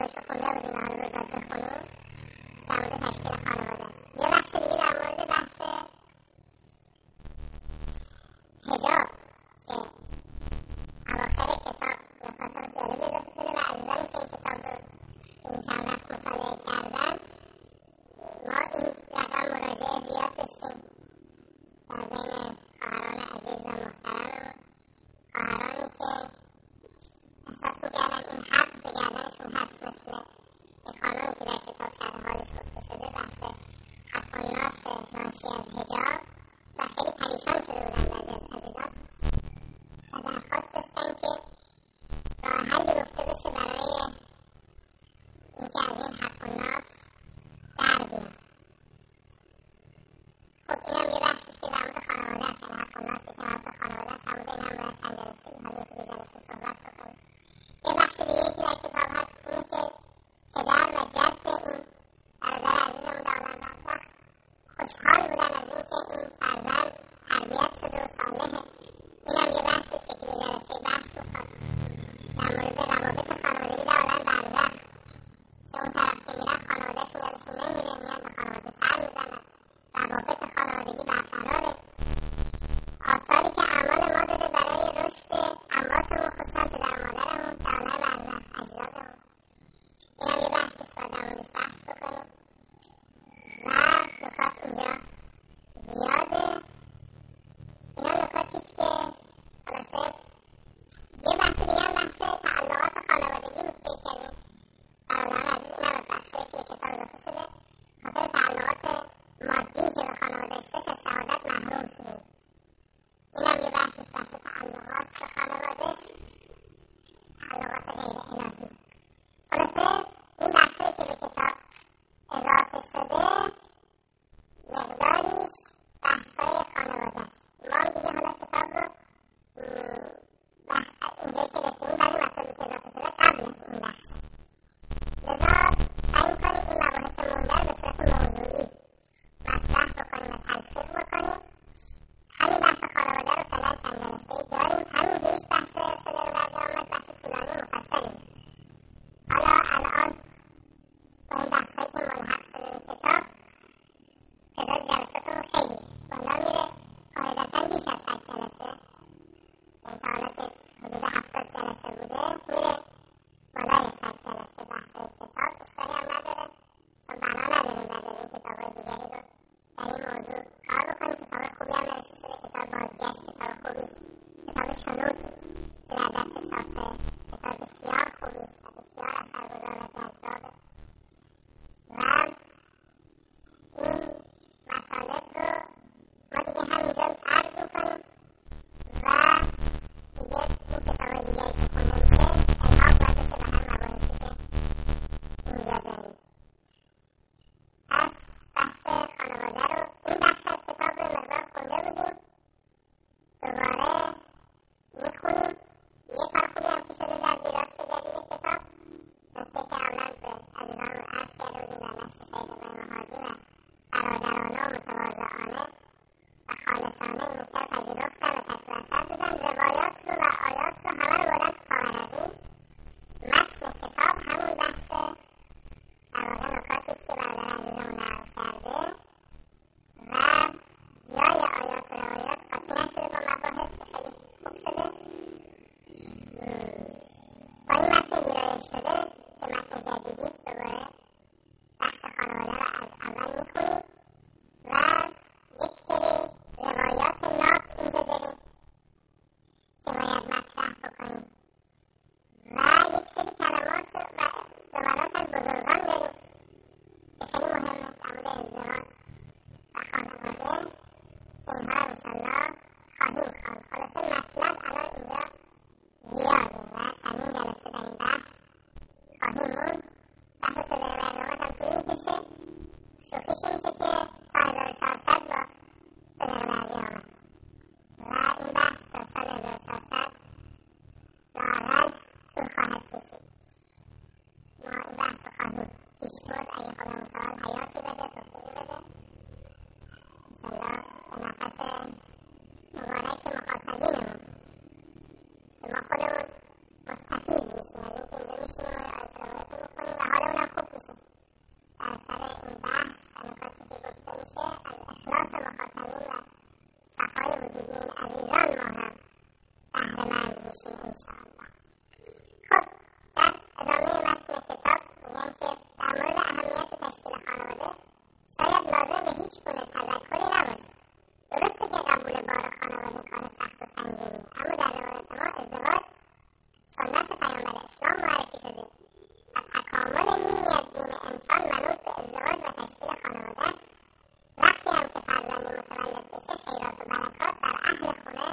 رو خونده بودیم و حالا باید بخونیم در مورد تشکیل خانواده. یه بخش دیگه در مورد بحث حجاب که اواخر کتاب نکات جالبی اضافه شده و عزیزانی که این کتاب رو این چند وقت مطالعه کردن ما این رقم مراجعه زیاد داشتیم در بین خواهران عزیز و محترم خواهرانی که احساس میکردن این حق به گردنشون هست، مثل یک خانمی که در کتاب شرح حالش گفته شده بحث حق الناس ناشی از حجاب و خیلی پریشان شده بودن بعضی از عزیزان و درخواست داشتن که راه حلی گفته بشه برای اینکه از این حق الناس در بیان. خب اینم یه بحثی که در مورد خانواده است، یعنی حق الناسی که مربوط به خانواده است، در مورد این هم باید چند جلسه حالا یکی دو جلسه صحبت بکنیم. یه بخش دیگه که در کتاب هست اینه که پدر و جد این برادر عزیزمون داولند رزاق خوشحال بودن از اینکه این فرزند تربیت شده و صالحه. اینم یه بحثی است که دو جلسه بحث میخواد در مورد روابط خانوادگی داولند رزاق که اون طرف که میرن خانوادهشون یادشون نمیره، میان به خانواده سر میزنن، روابط خانوادگی برقراره. آثاری که اعمال ما داره برای رشد امواتمون خصوصا پدر مادرمون داولند رزاق اجدادمون. اینم یه بحثی است باید در موردش بحث بکنیم و نکات اینجا زیاده. اینا نکاتی است که خلاصه یه بحث دیگه هم بحث تعلقات خانوادگی بود که یکی از این برادران عزیز اینم از بخشایی که به کتاب اضافه شده خاطر تعلقات مادی که به خانوادهش داشت از شهادت محروم شده. اینم یه بحثی است، بحث تعلقات به خانواده، تعلقات غیر الهی. خلاصه این بخشایی که به کتاب اضافه شده مقداریش بحثای خانواده است. ما هم دیگه حالا کتاب رو اینجایی که رسیدیم بعضی مطالبی که اضافه شده قبل از این بخش، لذا سعی می‌کنیم این مباحث مونده رو به صورت موضوعی مطرح بکنیم و تلفیق بکنیم. همین بحث خانواده رو فعلا چند جلسه‌ای داریم، همینجوریش بحث صدق در قیامت بحث طولانی مفصلی بود. حالا الان با این بحث‌هایی که ملحق شده به کتاب تعداد جلساتمون خیلی بالا میره، قاعدتاً بیش از 100 جلسه، یعنی تا حالا که حدود 70 جلسه بوده میره بالای 100 جلسه بحث‌های کتاب. اشکالی هم نداره چون بنا نداریم بعد از این کتاب‌های دیگری رو در این موضوع کار بکنیم. کتاب خوبی هم نوشته شده، کتاب بازگشت کتاب خوبی است، کتاب شنود که در دست چاپه کتاب بسیار خوبی است و بسیار اثرگذار و جذابه و این مطالب رو ما دیگه همینجا عرض میکنیم و دیگه این کتاب‌های دیگری که خونده میشه الحاق باید بشه به هم مباحثی که اینجا داریم. پس بحث خانواده رو این بخش از کتاب رو مقدار خونده بودیم، دوباره میخونیم. یه کار خوبی هم که شده در ویراست جدید کتاب، نکته که قبلا به عزیزان رو عرض کرده بودیم در نشر شهید ابراهیم هادی و برادرانه و متواضعانه و خالصانه این نکته رو پذیرفتن و تکمیل اثر دیدن. روایات رو و آیات رو همه رو بردن تو پاورقی. متن کتاب همون بحث در واقع نکاتی است که برادر عزیزمون نقل کرده و جای آیات و روایات قاطی نشده با مباحث که خیلی خوب شده. با این متن ویرایش شده که متن جدیدی است دوباره بخش خانواده رو از اول میخونیم و یک سری روایات ناب اینجا داریم که باید مطرح بکنیم و یک سری کلمات و جملات از بزرگان داریم که خیلی مهمه در مورد ازدواج و خانواده که اینها رو انشالله خواهیم خواند. خلاصه مطلب الان اینجا زیاده و چندین جلسه در این بحث خواهیم موند. بحث صدق در قیامت هم طول میکشه، شوخیش میشه که تا 1400 با صدق در قیامت و این بحث تا سال 1400 لااقل طول خواهد کشید. ما این بحث رو خواهیم پیش برد اگه خدا متعال حیاتی بده، توفیقی بده. انشالله به نفس بشیم انشاءالله. خب در ادامه متن کتاب میگن که در مورد اهمیت تشکیل خانواده شاید لازم به هیچ گونه تذکری نباشه. درسته که قبول بار خانواده کار سخت و سنگینی، اما در روایت ما ازدواج سنت پیامبر اسلام معرفی شده و تکامل نیمی از دین انسان منوط به ازدواج و تشکیل خانواده است. وقتی هم که فرزندی متولد بشه خیرات و برکات بر اهل خونه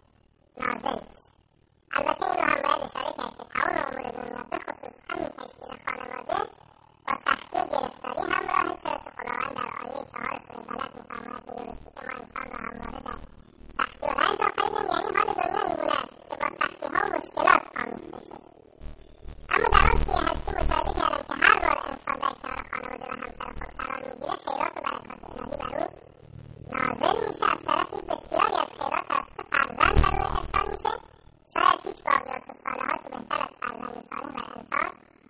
نازل میشه. البته این رو هم باید اشاره کرد که تمام امور دنیا به خصوص همین تشکیل خانواده با سختی و گرفتاری همراهه، چرا که خداوند در آیه 4 سوره بلد می‌فرماید به درستی که ما انسان را همواره در سختی و رنج آفریدیم، یعنی حال دنیا اینگونه است که با سختی‌ها و مشکلات آمیخته شده. اما در آن سوی هستی مشاهده کردم که هر بار انسان در کنار خانواده و همسر خود قرار می‌گیره خیرات و برکات الهی بر او نازل میشه. از طرفی بسیاری از خیرات توسط فرزند بر او ارسال میشه. شاید هیچ باقیات و صالحاتی بهتر از فرزند صالح بر انسان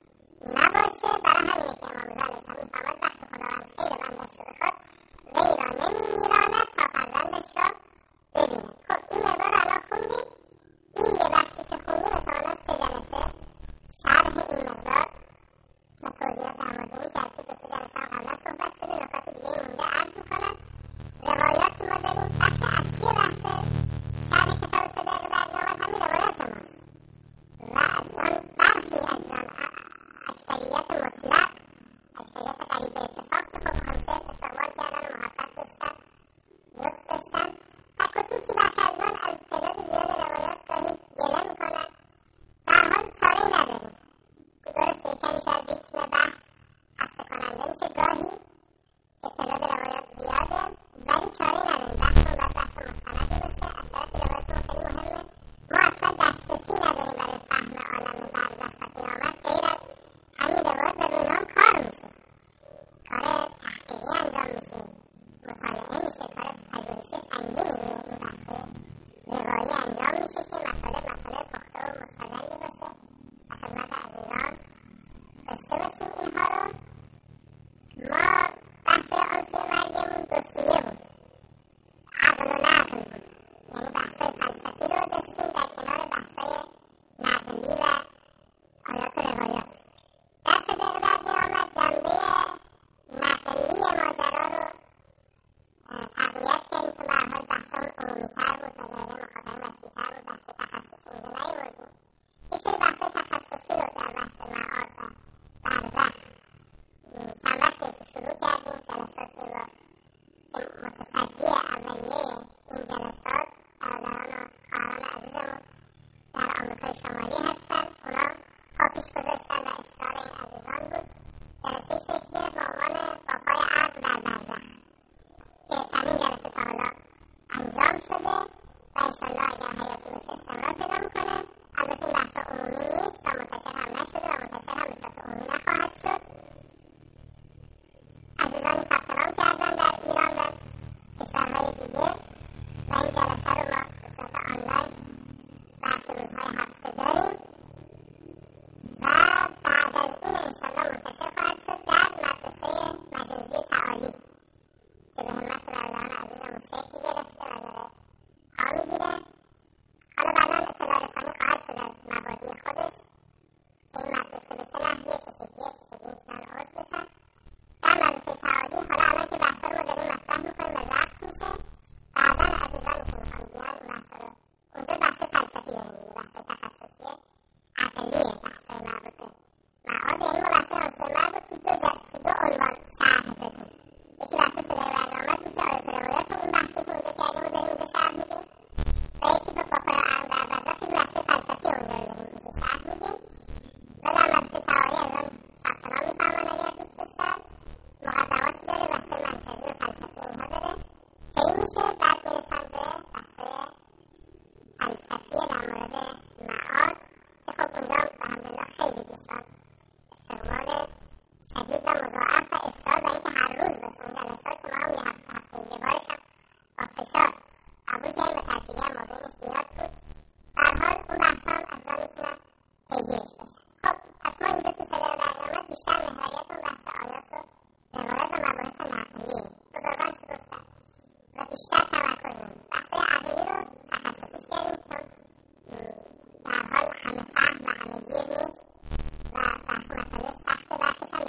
نباشه. برای همینه که امام رضا علیه السلام می‌فرماید وقتی خداوند خیر بندش رو بخواد وی را نمی‌میراند تا فرزندش را ببیند. خب این مقدار الان خوندیم. این یه بخشی که خوندیم اتمالا 3 جلسه شرح این مقدار و توضیحات در مورد این کرد که 2 جلسه هم قبلا صحبت شده. نکات دیگه مونده عرض می‌کنم. روایاتی ما داریم. بخش اصلی بحث شرح کتاب 3 دقیقه برنامه همین روایات ماست و از آن برخی از آن اکثریت مطلق، اکثریت قریب به اتفاق که خب همیشه استقبال کردن و محبت داشتن، لطف داشتن. تک و توکی برخی از آن از تعداد زیاد روایات گاهی گله میکنن. در حال چاره‌ای نداریم. درسته کمی شاید ریتم بحث خسته کننده میشه گاهی که تعداد روایات زیاده، ولی چاره‌ای نداریم. بحثمون باید بحث مستندی باشه. از طرف روایاتمون خیلی مهمه. ما اصلا دسترسی نداریم برای فهم عالم برزخ و قیامت غیر از همین روایات و روی هم کار میشه. کار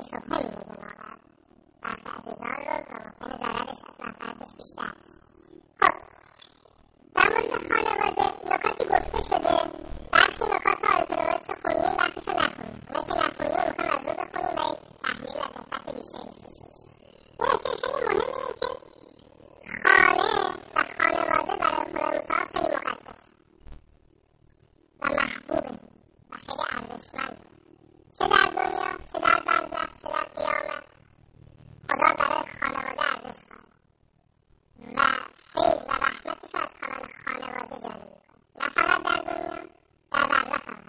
شبهه میندازه واقعا برخی عزیزان رو و ممکنه ضررش از منفعتش بیشتر بشه. خب در مورد خانواده نکاتی گفته شده، برخی نکات رو آیت روایت رو خوندیم، برخیش رو نخوندیم. اونایی که نخوندیم رو میخوام از رو بخونیم و یک تحلیل و دقت بیشتری داشته باشیم. اون نکته خیلی مهم اینه که خانه و خانواده برای خدای متعال خیلی مقدس و محبوبه و خیلی ارزشمنده، چه در دنیا چه در برزخ چه در قیامت. خدا برای خانواده ارزش قائله و فیض و رحمتش رو از کانال خانواده جاری میکنه، نه فقط در دنیا، در برزخ هم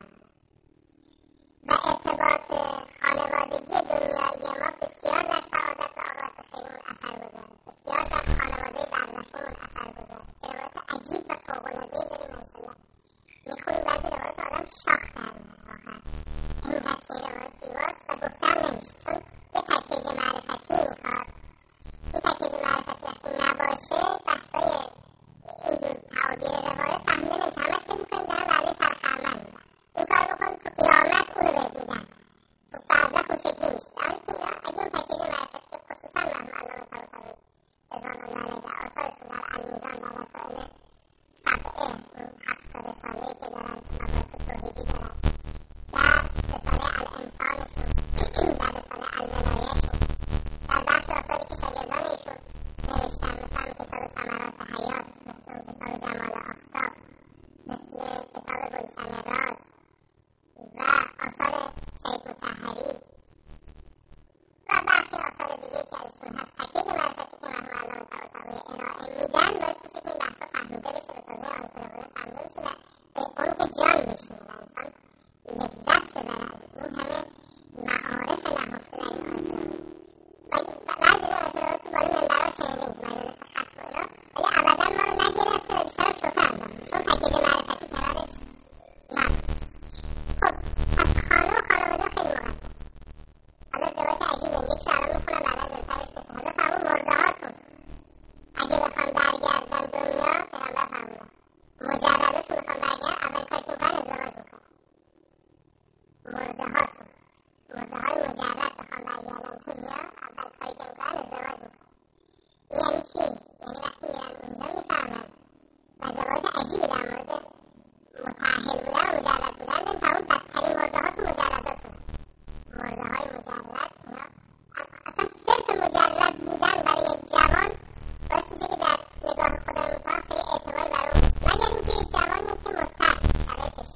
و ارتباط خانوادگی دنیایی ما بسیار در سعادت و آباد خیرمون اثر گذاره، بسیار در خانواده برزخیمون اثر گذاره که روایت عجیب و فوق‌العاده‌ای داریم. انشالله میخونیم بعضی روایت آدم شاخ در میاره واقعا، اینقدر که این روایت زیباست و گفتم نمیشه، چون یه پکیج معرفتی میخواد. این پکیج معرفتی وقتی نباشه بحثای اینجور تعابیر روایت فهمیده نمیشه، همش فکر میکنیم دارن وعده سرخرمن میدن، این کار بکن تو قیامت اونو بهت میدن، تو برزخ اون شکلی میشه. در حالی که اینا اگه اون پکیج معرفتی که خصوصا مرحوم علامه طباطبایی رضوان الله علیه در آثارشون در المیزان در رسائل 7 این 7 رساله‌ای که دارن مباحث توحیدی دارن، در رساله الانسانشون، در رساله الولایهشون، در برخی آثاری که شاگردان ایشون نوشتن، مثل کتاب ثمرات حیات، مثل کتاب جمال آفتاب، مثل کتاب گلشن راز و آثار شهید مطهری و برخی آثار دیگه که ازشون هست، پکیج معرفتی که مرحوم علامه طباطبایی ارائه میدن باعث میشه که این بحثا فهمیده بشه، به تازه آیت روایت فهمیده بشه و به عمق جان بشینه و انسان لذت ببره از این همه معارف نهفته در این آیت روایت. بعضی آیت روایت تو بالای منبرها شنیدیم تو مجالس ختم و اینا، ولی ابدا ما رو نگرفته و بیشتر شوخه انداخته، چون پکیج معرفتی کنارش نبود. خب پس خانه و خانواده خیلی مقدس. حالا روایت عجیب داریم، یکی الان میخونم بعدا جلوترش بشه. حالا فرمون مردهاتون اگه بخوام برگردن دنیا، پیغمبر فرمودن مجردشون بخوام برگردن اول کاری که میکنن ازدواج میکنن. مردهاتون، مردههای مجرد بخوام برگردن دنیا اول کاری که میکنن ازدواج میکنن. این یعنی چی؟ یعنی وقتی میرن اونجا میفهمن و روایت عجیبی در مورد متأهل بودن و مجرد بودن داریم، فرمون بدترین مردهاتون مجرداتون. مرده‌های مجرد اینا اصلا صرف مجرد بودن برای یک جوان باعث میشه که در نگاه خدای متعال خیلی اعتباری برای اون نیست، مگر اینکه یک جوانیه که مستعد شرایطش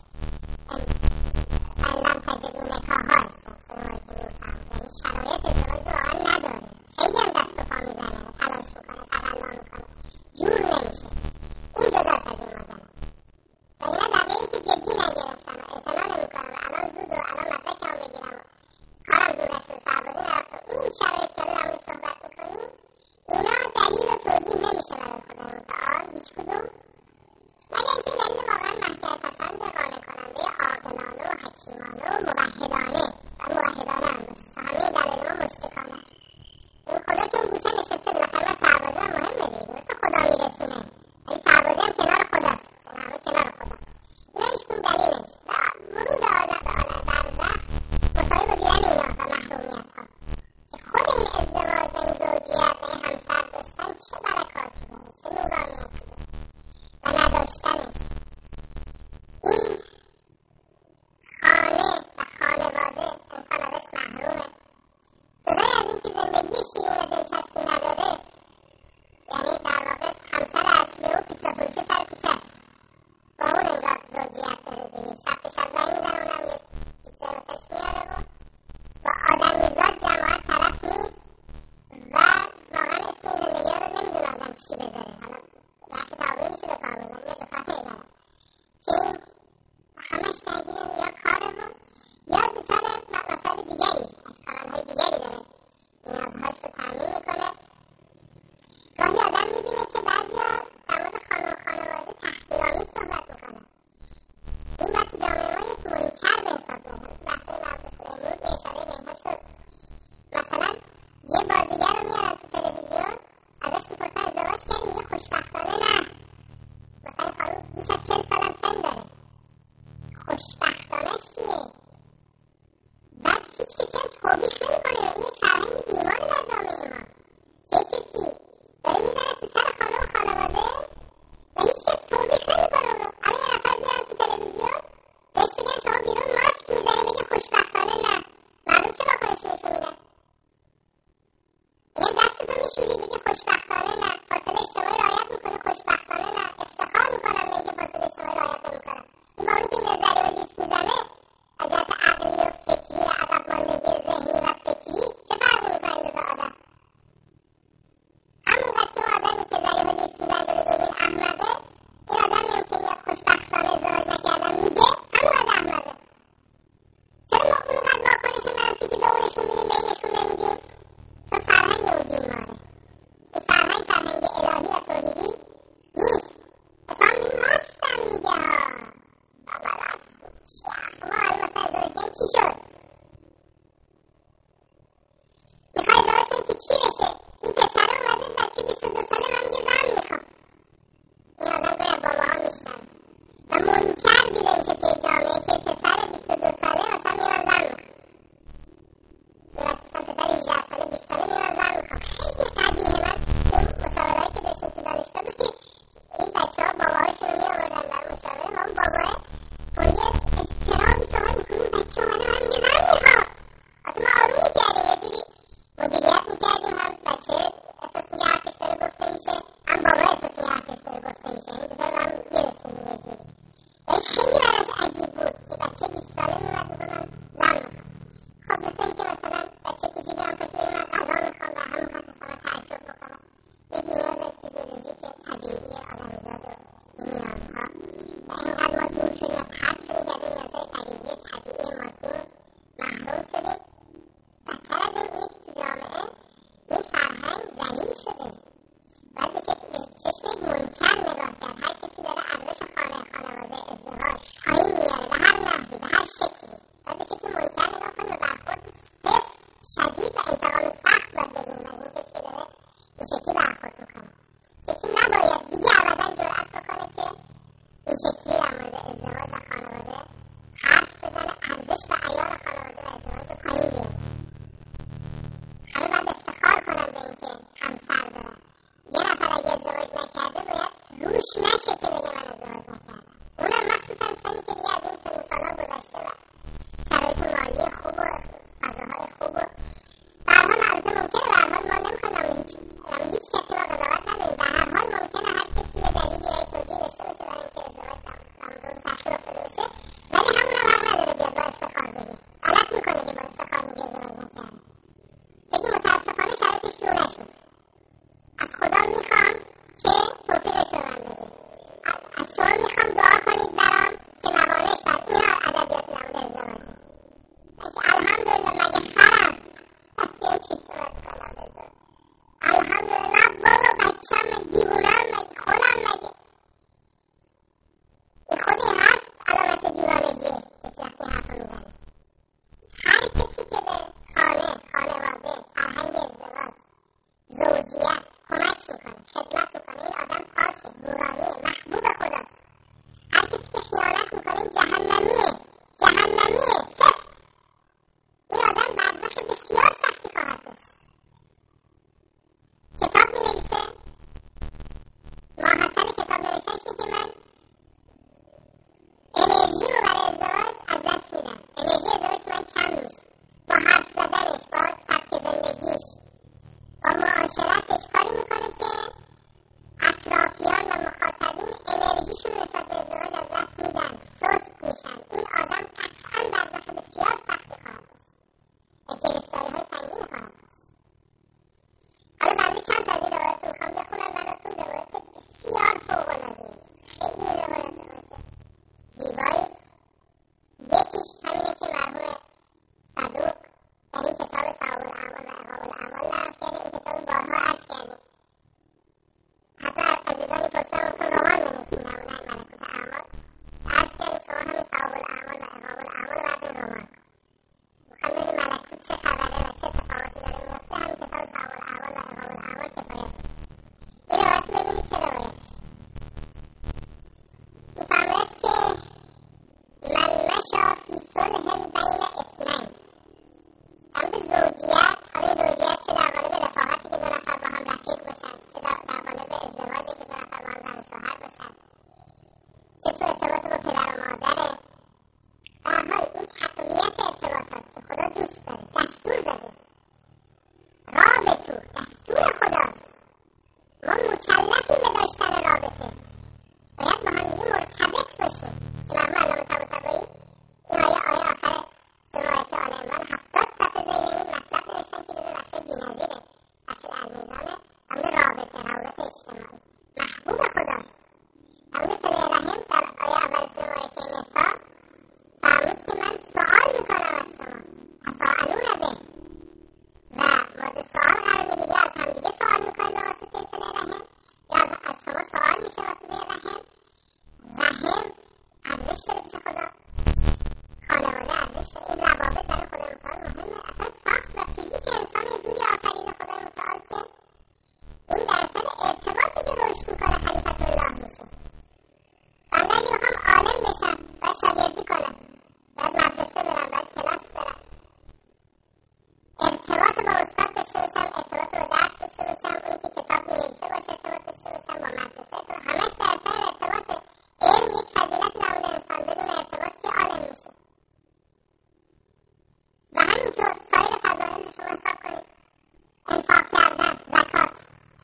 علم تجدون نکاح‌های که روایت میفهم، یعنی شرایط ازدواج رو واقعا نداره، خیلی هم دست و پا میزنه، تلاش میکنه، تقلا میکنه، جور نمیشه، اون جداست از این ماجرا. و اینا دقیقی که جدی نگرفتن و اعتنا نمیکنن و الان زود و الان مدرکم بگیرم و کارم دور نشده سربازی نرفتم، این شرایط که در موردش صحبت میکنیم اینا دلیل و توجیه نمیشه برای خدای متعال هیچ کدوم، مگر اینکه دلیل واقعا محکم پسند قانع کننده عاقلانه و حکیمانه و موحدانه و موحدانه هم باشه، چون همه دلیل ما مشتکانه. این خدا که اون گوشه نشسته، بالاخره من سربازی هم مهمه دیگه، درسته خدا میرسونه ولی سربازی هم کنار خداست، چون همه کنار خدا. اینا هیچ کدوم دلیل نمیشه و ورود آدم به عالم برزخ مساوی با دیدن اینا و محرومیت ها که خود این ازدواج و این زوجیت و این همسر داشتن چه برکاتی داره، چه نورانیتی داره و نداشتنش. این خانه و خانواده انسان ازش محرومه، جدای از این که زندگی شیرین و دلچسبی نداره، یعنی در واقع همسر اصلی و پیتزا فروشی سر کوچه است، با اون انگار زوجیت داره دیگه، شب به شب زنگ میزنه اونم یک پیتزا واسش میاره و با آدمیزاد جماعت طرف نیست و واقعا اسم این زندگی ها رو نمیدونه آدم چی بذاره. حالا وقتی تعبیه میشه به کار بزن یه دفعه پیداره که این همش درگیره یا کاره و یا دچار مسائل دیگری از کانالهای دیگری داره نیازهاش رو تامین میکنه بهش بگن شما بیرون ماسک میزنی بگه خوشبختانه نه. مردم چه واکنشی نشون میدن؟ بگن دستتون میشوری بگه خوشبختانه نه. فاصله اجتماعی رعایت میکنه خوشبختانه نه. افتخار میکنم به اینکه فاصله اجتماعی رعایت نمیکنم. این با اونی که نظریه و لیست میزنه از جهت عقلی و فکری و عقب ماندگی ذهنی و فکری چه فرقی میکنه این دوتا آدم؟ همونقدر که اون آدمی که ذریعه و لیست میزن جلو دوربین احمقه، این آدمی هم که میاد خوشبختانه ازدواج نکردم میگه همونقدر احمقه. چرا ما اونقدر واکنش منفی که به اون نشون میدیم به این نشون نمیدیم؟ چون فرهنگ اون بیماره. این فرهنگ فرهنگ الهی و توحیدی نیست. اتفاقا این راستم میگه ها. بابا راست شیخ ما حالا مثلا ازدواج کنیم چی شد؟ میخوای ازدواج کنیم که چی بشه؟ این پسر اومده بچه 22 ساله من میگه زن میخوام. این آدم باید باباها میشنن و منکر دیده میشه توی جامعه که پسر 22 ساله مثلا میرن زن میخوام. مثلا پسر 18 ساله 20 ساله میرن زن میخوام. خیلی قبیه. من توی مشاورهایی که داشتیم تو دانشگاه بود که این بچه ها باباهاشون رو میآوردن در مشاوره و اون باباه با یه اضطرابی صحبت میکنه اون بچه اومده من میگه زن میخوام. اصلا ما آروم میکردیم یه جوری مدیریت میکردیم هم بچه احساس میگه حرفش داره گفته میشه هم بابا احساس میگه حرفش داره گفته میشه. این دوتا رو هم میرسونیم یه جوری. ولی خیلی براش عجیب بود که بچه 20 ساله میمد میگه من زن میخوام. خب مثل اینکه مثلا بچه کوچیکی هم پس بگه من غذا میخوام و هم میخواد مثلا تعجب بکنه. یک نیاز فیزیولوژیک طبیعی آدمیزاد و این نیازها و اینقدر ما دور شدیم از هر شدیم که از این نیازهای غریزی طبیعی مادیمون محروم شدیم. بدتر از اینه که تو جامعه این فرهنگ ذلیل شده. باید به چشم یک منکر نگاه کرد. هر کسی داره ارزش خانه، خانواده، ازدواج پایین میاره به هر نحوی به هر شکلی. باید به شکل منکر نگاه کنیم و برخورد سفت شدید و انتقام سخت باید بگیریم از این کسی که داره این شکلی برخورد میکنه. کسی نباید دیگه ابدا جرأت بکنه که این شکلی در مورد ازدواج و خانواده حرف بزنه، ارزش و عیار خانواده و ازدواج رو پایین بیاره. همه باید افتخار کنن به اینکه همسر دارن. یه نفر اگه ازدواج نکرده باید روش نشه که بگه من ازدواج نکردم. اونم مخصوصا سنی که دیگه از این سن سالها گذشته و شرایط مالی خوب و فضاهای خوب و به هر حال البته ممکنه به هر حال ما نمی‌خوایم هیچ کسی ما قضاوت نداریم. به هر حال ممکنه هر کسی یه دلیلی یا توجیه داشته باشه برای اینکه ازدواج در مورد تأخیر افتاده باشه، ولی همونم حق نداره بیاد با افتخار بگه. غلط میکنه که با افتخار میگه ازدواج نکرده. بگی متاسفانه شرایطش جور نشد. از خدا میخوام که توفیقش رو من بده. از شما میخوام دعا کنید برام که موانعش بر این ادبیات در مورد ازدواجه. الحمدلله مگه خرم بسیار چی صورت کنم بزن. الحمدلله بابا بچم مگه دیوونم مگه خودم مگه. این خود این حرف علامت دیوانگیه کسی وقتی حرف رو میزنه. هر کسی که به خانواده، فرهنگ ازدواج، زوجیت کمک میکنه، خدمت میکنه، این آدم پاکه، نورانیه، محبوب خداست. هر کسی که خیانت میکنه جهنمیه سفت. این آدم برزخ بسیار سختی خواهد داشت. کتاب مینویسه، ماحصل کتاب نوشتنش اینه که من انرژی رو برای ازدواج از دست میدم. انرژی ازدواج من کم میشه. با حرف زدنش، با سبک زندگیش، با معاشرتش کاری میکنه که اطرافیان و مخاطبین انرژیشون نسبت به ازدواج از دست میدن، سست میشن. این آدم قطعا برزخ بسیار سختی خواهد داشت و گرفتاری‌های سنگینی خواهد داشت. حالا بنده چند تا از این روایت رو میخوام بخونم براتون. روایت بسیار فوق‌العاده خیلی روایت زیبایی. یکیش همینه که مرحوم صدوق در این کتاب ثواب الاعمال و عقاب الاعمال نقل کرده. این کتاب بارها عرض کردیم. حتی عزیزانی پرسیدن ممکن رمان بنویسیم در مورد ملکوت اعمال. عرض کردیم شما همین ثواب الاعمال و عقاب الاعمال رو بعد رمان میخوام ببینیم ملکوت چه خبره و چه اتفاقاتی داره میفته. همین کتاب ثواب الاعمال و عقاب الاعمال کفایت. این روایت ببینید چه روایتی. میفرماید که من مشى فی صلح بین اثنین. در مورد زوجیت، حالا زوجیت چه در قالب رفاقتی که دو نفر با هم رفیق باشن، چه در قالب ازدواجی که دو نفر با هم زن و شوهر باشن، چه تو ارتباط با پدر و مادره، میشه. و همینطور سایر فضایل رو شما حساب کنید. انفاق کردن، زکات.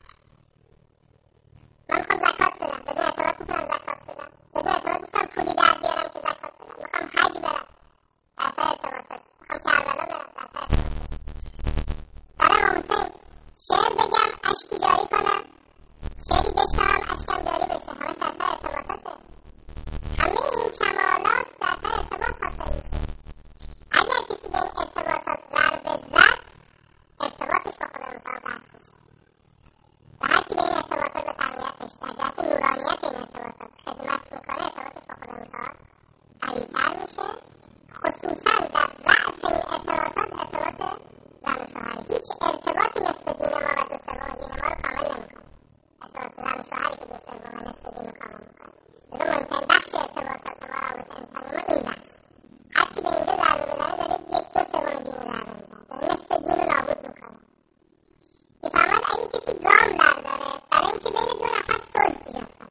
من میخوام زکات بدم، بدون ارتباط میتونم زکات بدم، بدون ارتباط میتونم پولی در بیارم که زکات بدم. میخوام حج برم، در سر ارتباطات. میخوام کربلا برم، در سر ارتباطات. برم حسین شعر بگم، اشکی جاری کنم، شعری بشنوم، اشکم جاری بشه. همش در سر ارتباطاته. همه این کمالات در سر ارتباط حاصل میشه. اگر کسی به این ارتباطات ضربه زد، ارتباطش با خدا متعال قطع میشه. و هر کی به این ارتباطات به تقویتش در جهت نورانیت این ارتباطات خدمت میکنه، ارتباطش با خدا متعال قوی‌تر میشه. خصوصا در رأس این ارتباطات ارتباط زن و شوهر. هیچ ارتباطی مثل دین ما و دو سوم دین ما رو کامل نمیکنه. ارتباط زن و شوهری که دو سوم و نصف دین رو کامل میکنه. لذا مهمترین بخش ارتباطات ما رابطه انسانی ما این بخش. هر کی به اینجا ضربه بزنه داره یک دو سوم دین رو ضربه میزنه، داره نصف دین رو نابود میکنه. میفرماید اگه کسی گام برداره برای اینکه بین دو نفر صلح ایجاد کنه،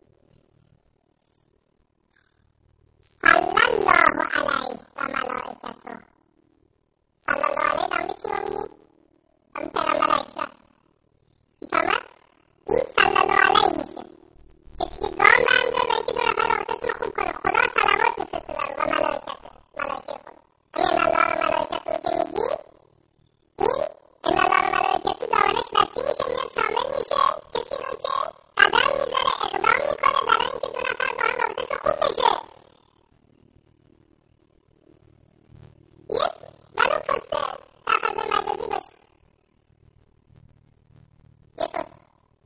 صلی الله علیه و ملائکته. صلی الله علیه دامده کی رو میگیم؟ همین پیغمبر اکرم. میفرماید این صلی الله علیه میشه کسی که گام برداره برای اینکه دو نفر رابطه‌شون رو خوب کنه. خدا صلوات میفرسته بر او و ملائکته، ملائکه خدا. همین ان الله و ملائکته رو که میگیم، این ان الله و ملائکته دامنش وسیع میشه، میاد شامل میشه کسی رو که قدم میذاره، اقدام میکنه برای اینکه دو نفر با هم رابطه‌شون خوب بشه. یک ولو پسته در فضای مجازی باشه، یک پسته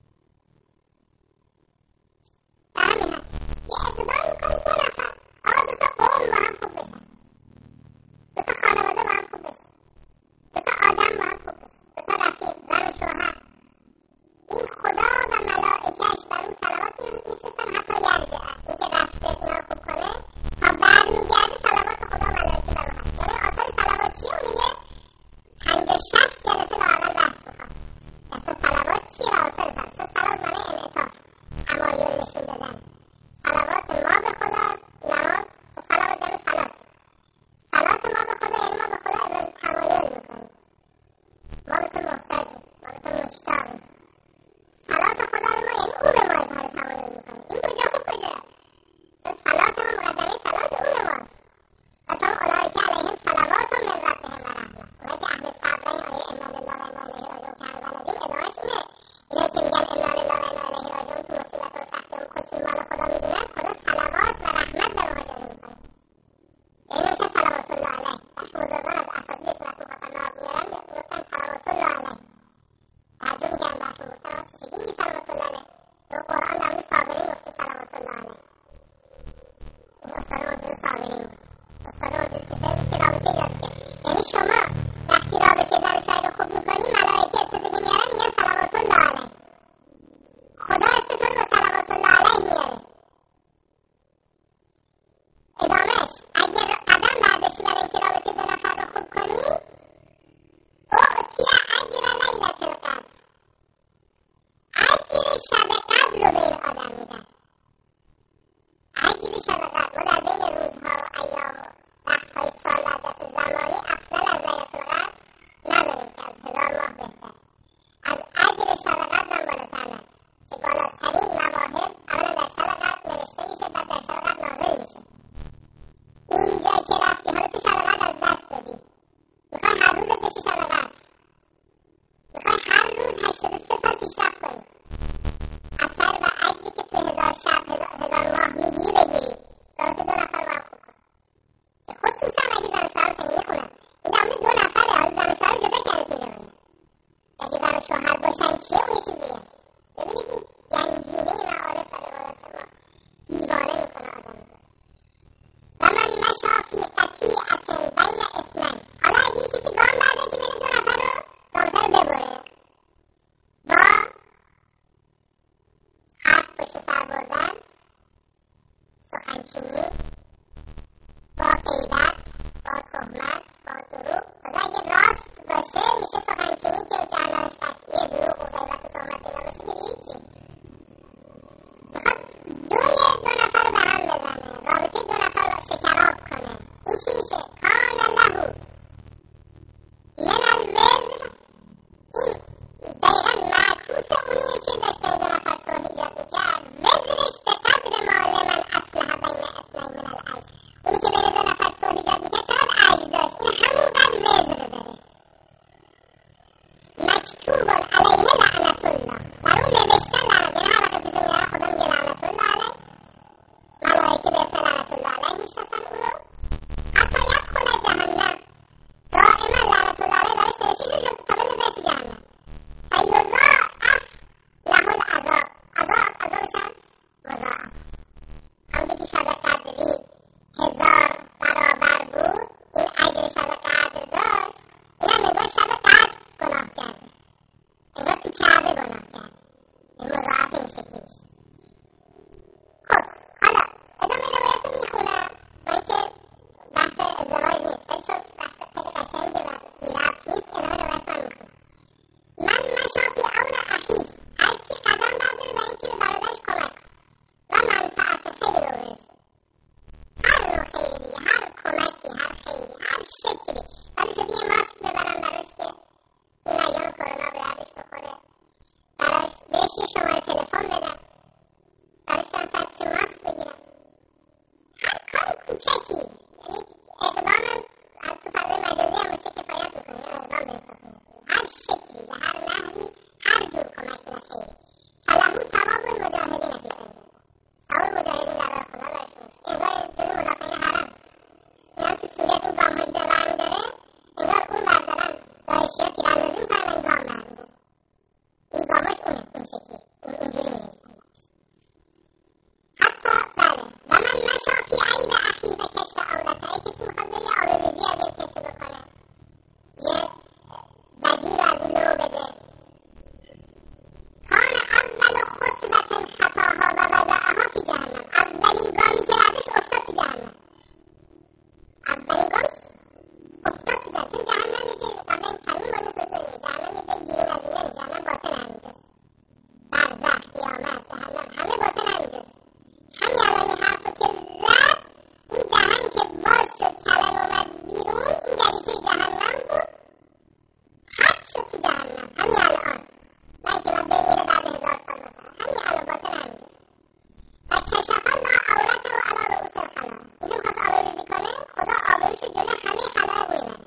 در همین هم یه اقدام میکنه دو نفر آقا دو تا قوم با هم خوب بشن، دو تا خانواده با هم خوب بشن، دو تا آدم با هم خوب بشن، دو تا رفیق، زن و شوهر. این خدا و ملائکه‌اش بر اون صلوات میفرستن حتی یرجعه، این که رفته اینا رو خوب کنه تا برمیگرده صلوات خدا و ملائکه بر اون هست. یعنی آثار صلوات چیه؟ اون میگه 50-60 جلسه لااقل بحث بکن اصلا صلوات چیه و آثار صلوات. چون صلوات معنی انعطاف، تمایل نشون دادن. صلوات ما به خدا، نماز صلوات جمع صلات. صلات ما به خدا یعنی ما به خدا ابراز تمایل میکنیم، ما به تو محتاجیم، ما به تو مشتاقیم. صلات خدا ما یعنی او به ما اظهار تمایل میکنه. این کجا خوب کجا؟ چون صلات ما مقدمه صلات او به ماست. مثلا اولئک علیهم صلوات من ربهم و رحمه. اونایی که اهل صبرن، آیه انا لله و انا الیه راجعون که هر بلدیم ادامهش اینه. اینایی که میگن انا لله و انا الیه راجعون تو مصیبت و سختی و خودشون مال خدا میدونن، خدا صلوات و رحمت به اونها جاری میکنه. یعنی میشه صلوات الله علیه. وقتی بزرگان از اساتیدشون وقتی میخواستن ناب میارن میگفتن صلوات الله علیه. تعجب میکردن وقتی میگفتن آقا چه شکلی میگی صلوات الله علیه؟ تو قرآن در مورد صابرین گفته صلوات الله علیه. این استاد موجود صابرین بود. استاد موجود کسایی بود که رابطه ایجاد کرد. یعنی شما وقتی رابطه زن و شوهر رو خوب میکنی، ملائکه اسمتو که میارن میگن صلوات الله علیه. خدا اسمتو رو به صلوات الله علیه میاره. ادامهش اگر قدم برداشتی برای اینکه رابطه دو نفر رو خوب کنی، اعطی اجر لیلة القدر، اجر شب قدر رو به این آدم میدن. اجر شب قدر ما در بین روزها و ایام و وقتهای سال در جهت زمانی افضل از لیلة القدر نداریم که از 1000 ماه بهتر. از اجر شب قدر هم بالاتر نست که بالاترین مواهب اولا در شب قدر نوشته میشه، بعد در شب قدر نازل میشه. اینجا که رفتی حالا تو شب قدر از دست دادی، میخوای هر روزت بشه شب قدر، میخوای هر روز 83 سال پیشرفت کنی، اثر و اجری که تو 1000 شب 1000 ماه میگیری بگیری، رابطه دو نفر با هم خوب کن. که خصوصا اگه زن و شوهر چنین میکنن، این در مورد دو نفره، حالا زن و شوهر جدا کرده تو جوانی. اگه زن و شوهر باشن چیه اون یه چیز دیگه است. ببینید این زنجیره معارف و روایات ما دیوانه میکنه آدم. و من مشا فی قطیعة بین اثنین. حالا اگه کسی گام برده که بین دو نفر رو رابطه رو ببره، با حرف پشت سر بردن، سخنچینی، با غیبت، با تهمت، با دروغ. حالا اگه راست باشه میشه سخنچینی که جهنمش قطعیه، دروغ و غیبت و تهمت اینا باشه که هیچی. میخواد دو نفر رو به هم بزنه، رابطه دو نفر رو شکراب کنه. همونقدر وزر داره. مکتوب علیه لعنت الله، بر اون نوشتن لعنت، یعنی هر وقت پیشون میاره خدا میگه لعنت الله علیه، ملائکه به اسم لعنت الله علیه میشناسن اونو. حتی یدخل جهنم، دائما لعنت الله علیه برش نوشته تا بندازه تو جهنم. فیضاعف له العذاب، عذابش هم مضاعف. همونطور که شب قدری 1000 برابر بود، این اجر شب قدر داشت، این هم نگاه شب قدر گناه کرده، نگاه تو کعبه گناه کرده، این مضاعف این شکلی میشه. خب حالا ادامه روایت رو میخونم، من که بحث ازدواج نیست، ولی چون بحث خیلی قشنگه و بی‌ربط نیست، ادامه روایت رو میخونم. من مشافی اون اخی، هر کی قدم برداره و این که به برادرش کمک و منفعت خیلی رو برسه، هر نوع خیلی دیگه، هر کمکی، هر خیلی، هر شکلی، ولی شده یه ماسک ببرم براش که این ایام کرونا به دردش بخوره، براش بهش یه شماره تلفن بدم، براش برم سرچ ماسک بگیرم، هر کار کوچکی، یعنی اقدامم از تو فضای مجازی هم باشه کفایت میکنه، اقدام به حساب میکنه، هر شکلی و هر نحوی، هر جور کمکی و خیلی، فلهو ثواب المجاهدین فی سبیل الله، ثواب مجاهدین در راه خدا برش میرسه. انگار جزو مدافعین حرم، اینا تو سوریت اون گام هایی برمیداره، انگار اون بردارن داعشی ها تیراندازی میکنن و این گام برمیداره، این گاماش اونه، اون شکلی، اونجوری میرسن. حتی بله و من مشافی عیب اخی و کشف عورته، کسی میخواد بری آبروریزی از این کسی بکنه، یه بدی رو از اون لو بده، کان اول خطبت خطاها و وضعها فی جهنم، اولین گامی که ازش افتاد تو جهنم، اولین گامش افتاد تو جهنم. چون جهنم یه جایی قبلا چندین بار می‌پرسیدیم، جهنم یه جایی بیرون از اینه، جهنم باطن همینجاست، برزخ، قیامت، جهنم همه باطن همینجاست. همین الان این حرف رو که زد، این دهن که باز شد کلم اومد بیرون، این دریچه جهنم بود، خط شد تو جهنم همین الان، نه که من بمیره بعد 1000 سال مثلا، همین الان باطن همینجاست. و کشف الله عورته و علی رؤوس الخلائق، اینجا میخواست آبروریزی کنه، خدا آبروشو جلو همه خلائق میبره.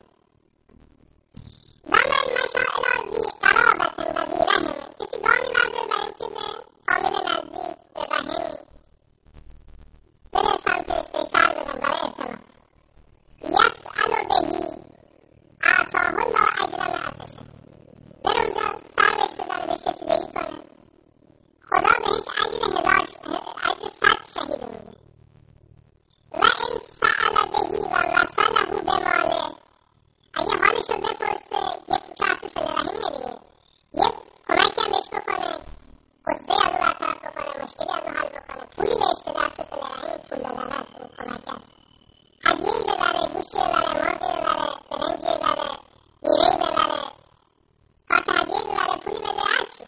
و من مشا الی ذی قرابة و ذی رحم، کسی گامی برداره برای اینکه به فامیل نزدیک، به رحمی بره سمتش، به سر بزن برای ارتباط، یسأل بهی اعطاه الله اجر مئة شهید، بره اونجا سر بهش بزنه، بهش رسیدگی کنه، خدا بهش اجر 100 شهید میده. و این سأل بهی و وصله بماله، اگه حالشو بپرسه، یه شخص صله رحیمیه دیگه، یه کمکی هم بهش بکنه، قصه از اون برطرف بکنه، مشکلی از اون حل بکنه، پولی بهش بده، از تو صله رحیم پول دادن است، این کمک است، هدیه‌ای ببره، گوشی ببره، مرغی ببره، برنجی ببره، میوه‌ای ببره، کارت هدیه‌ای ببره، پولی بده، هرچی.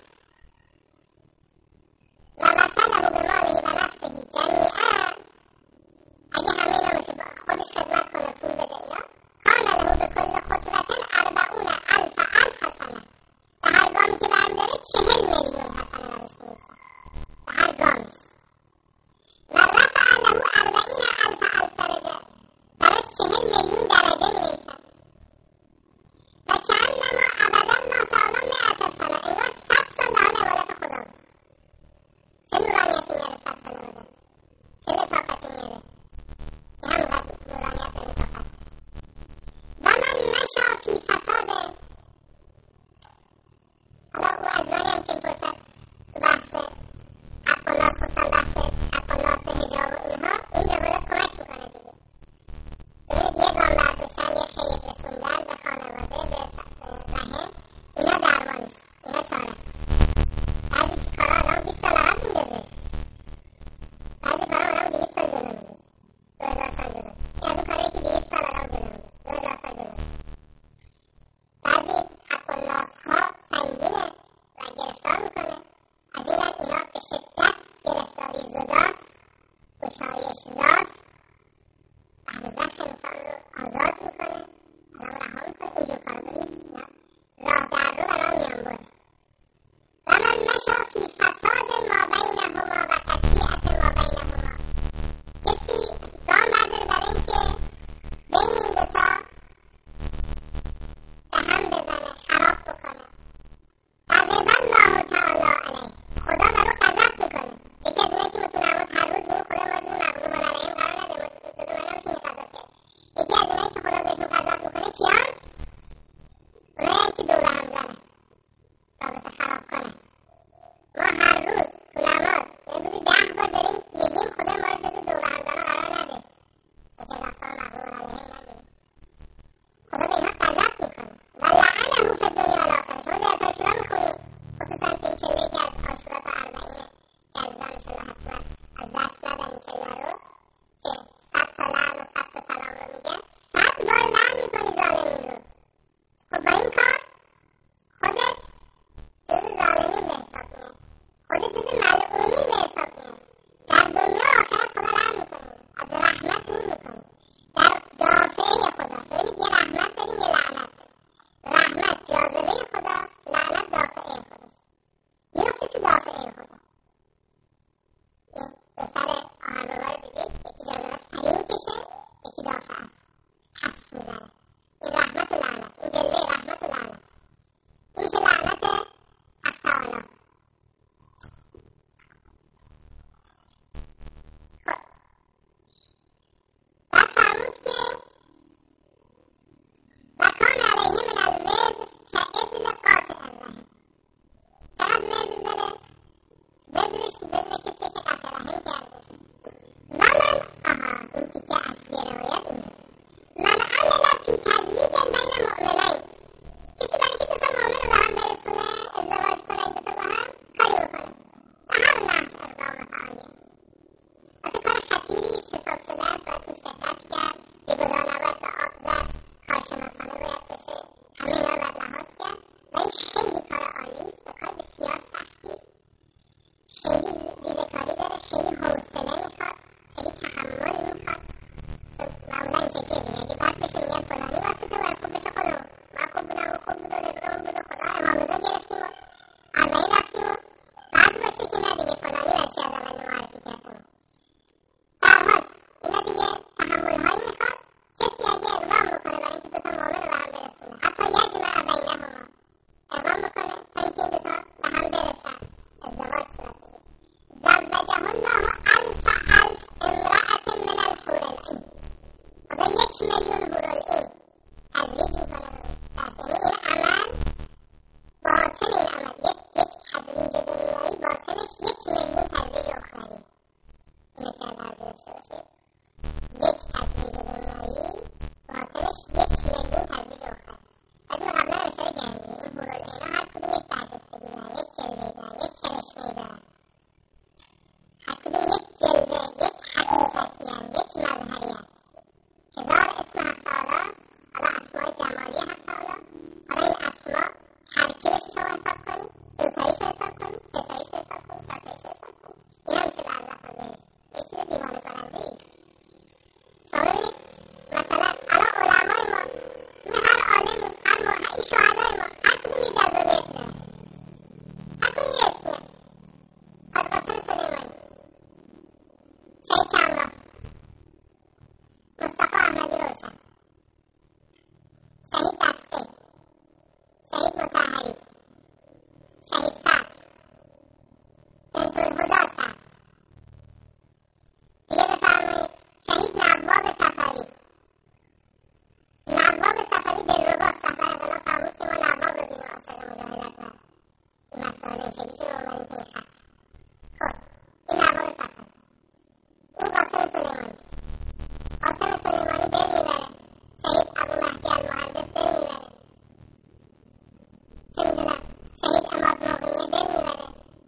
و وصله بماله و نفسه جمیعا، اگه همه اینا باشه، خودش خدمت کنه، پول بده، اینا کان له بکل خطوة 40,000 حسنه، و هر گامی که برمی‌داره 40 میلیون حسنه برش میرسه، و هر گامش. و رفع له 40,000 درجه، براش 40 میلیون درجه میرسه. و کأنما عبد الله تعالی 100 سنه، انگار 100 سال دارن عبادت خدا بود. چه نورانیتی میاره 100 سال عبادت، چه لطافتی میاره، این همونقدر نورانیت و لطافت. و من مشا فی فساد، حالا او ادوانی هم که میپرسد تو بحث حق الناس، خصوصا بحث حق الناس حجاب و اینها، این روایت کمک میکنه دیگه. ببینید یه گام برداشتن، یه خیر رسوندن به خانواده، به رحم، اینا درمانش، اینا چاره. بعضی که کارا آدم 20 سال عقب میندازه، بعضی کارا آدم 200 سال جلو میندازه، 2000 سال جلو، این از اون کارهایی که 200 سال آدم جلو میندازه، 2000 سال جلو. بعضی دور هم زنه رابطه خراب کنه. ما هر روز تو نماز روزی 10 بار داریم میگیم خدا ما رو جز دور هم زنه قرار نده که رفتار مغرور علیهم نگیریم. خدا به اینها غضب میکنه و لعنهم فی الدنیا و الاخره. شما در عاشورا میخونید خصوصا که این چله که از عاشورا تا 40 که عزیزان انشالله حتما از دست ندن این چله رو که 100 تا لعن و 100 تا سلام رو میگه. 100 بار لعن میکنی ظالمین رو. خب با این کار خودت جز ظالمین به حساب میاد، خودت جز ملعونین به حساب میاد. در دنیا آخرت خدا لعن میکنی، از رحمت دور میکنی. در دافعه خدا ببینید یه رحمت داریم یه لعنت داریم. رحمت جاذبه خداست، لعنت دافعه خداست. میرفتی تو دافعه خدا. این به سر آهنربا رو دیدید یکی جاذبه سریع میکشه یکی دافعه است حس میزنه. این رحمت و لعنت، این جلوه رحمت و لعنت. این میشه لعنت حق تعالی. خب بعد فرمود که و کان علیه من الوزر کعدل قاطع الرحم. چقدر وزر داره؟ وزرش وزر کسی که قطع رحم کرده. و من این تیکه اصلی روایت اینه من عمل فی تزویج بین مؤمنین. کسی برای که دوتا مؤمن رو به هم برسونه ازدواج کنه این دوتا با هم کاری بکنه و هر نحو اقدام فعالیه. وقتی کار خطیری حساب شده است باید توش دقت کرد. بیگدار نباید به آب زد. کارشناسانه باید بشه. همه اینا رو باید لحاظ کرد. ولی خیلی کار عالی است و کار بسیار سختی است. خیلی ریزه‌کاری داره، خیلی حوصله میخواد، خیلی تحمل میخواد. چون معمولا این شکلیه دیگه اگه بد بشه میگن فلانی واسطه باید خوب بشه خودمون. من خوب بودم و خوب بود و رزقمون بود و خدا امامزا گرفتیم و اربعین رفتیم و بد باشه که نه دیگه فلانی بچه از اول معرفی کردم. در حال اینا دیگه تحمل‌هایی میخواد. کسی اگه اقدام بکنه برای اینکه دوتا مؤمن رو به هم برسونه حتی یجمع بینهما اقدام بکنه تا اینکه این دوتا به هم برسن ازدواج صورت بگیره. زوجه الله الف امرأة من الحور العین. خدا 1,000,000 حور العین تزویج میکنه به این عمل. باطن این عمل یک تزویج دنیایی باطنش 1,000,000 تزویج اخروی. اینه که در داشته باشید. یک تزویج دنیایی باطنش 1,000,000 تزویج اخروی. از این قبلا اشاره کردیم این حور العین هر کدوم یک برجستگی دارن، یک جلوه دارن، یک کرشمه‌ای دارن. هر کدوم یک جلوه، یک حقیقتی هست، یک مظهری هست. 1000 اسم حق تعالی، حالا اسمای جمالی حق تعالی. حالا این اسما ترکیبش رو شما حساب کنید، دوتاییش رو حساب کنید، سه‌تاییش رو حساب کنید، چهارتاییش رو حساب کنید. این هم میشه برزخ بزنید. یه چیز دیوانه کننده ایست. شما ببینید مثلا الان علمای ما هر عالمی هر شهدای ما هر کدوم یه جذابیتی داره. هر کدوم یه اسمه. حاج قاسم سلیمانی، شهید کمران، مصطفی احمدی روشن، شهید دسته، شهید مطهری، شهید صدر، بنت الهدی صدر. دیگه بفرمایید شهید نواب سفری. نواب سفری دلرباست. رهبر انقلاب فرمود که ما نواب رو دیدیم عاشق مجاهدت و این مسائل شدیدشون رو اومدیم پی خط. خب این نواب سفری. اون قاسم سلیمانی. قاسم سلیمانی دل میبره. شهید ابو مهدی المهندس دل میبره. چه میدونم شهید عماد مقنیه دل میبره.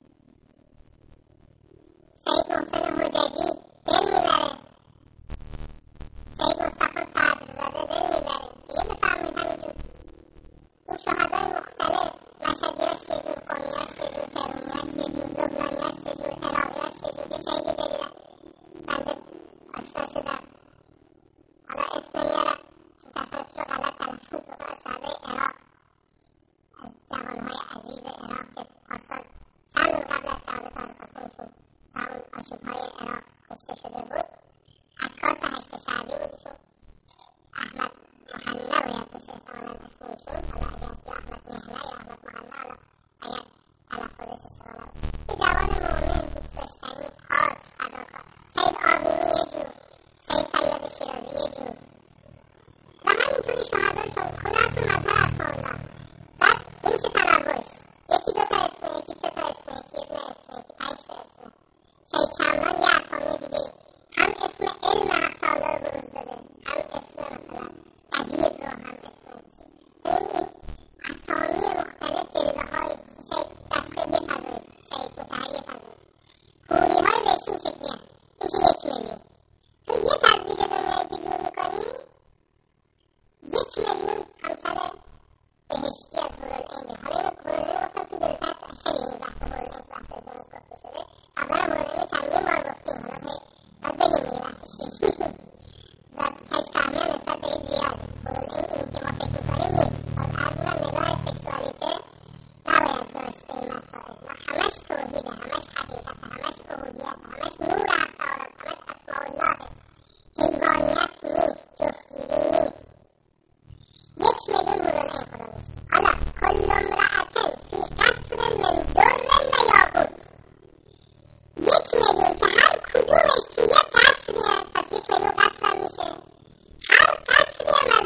شهید محسن حججی دل میبره. شهید مصطفی صدرزاده دل میبره. دیگه بفرمایید همینجور این شهدای مختلف مشهدیاش چجور، قمیاش چجور، تهرانیاش چجور، لبنانیاش چجور، عراقیاش چجور که شهید دلیرن. بنده آشنا شدم حالا اسم میارم چون تصادفی رو غلط تلفظ بکنم. شهدای عراق از جوانهای عزیز عراق که پارسال چند روز قبل از شهادت حاج قاسمشون تا اون آشوبهای عراق کشته شده بود. عکاس 8 شهری بودشون. احمد محله باید بشه احتمالا اسمشون. حالا اگر یا احمد مهنه یا احمد محله حالا اگر تلفظش اشتباه نبود. یه جوان مؤمن دوست داشتنی پاک فداکار. شهید آبینی یه جور، شهید فریاد شیرازی یه جور و همینطوری شهدا شد. خدا از اون مطمئن اسم الله. بعد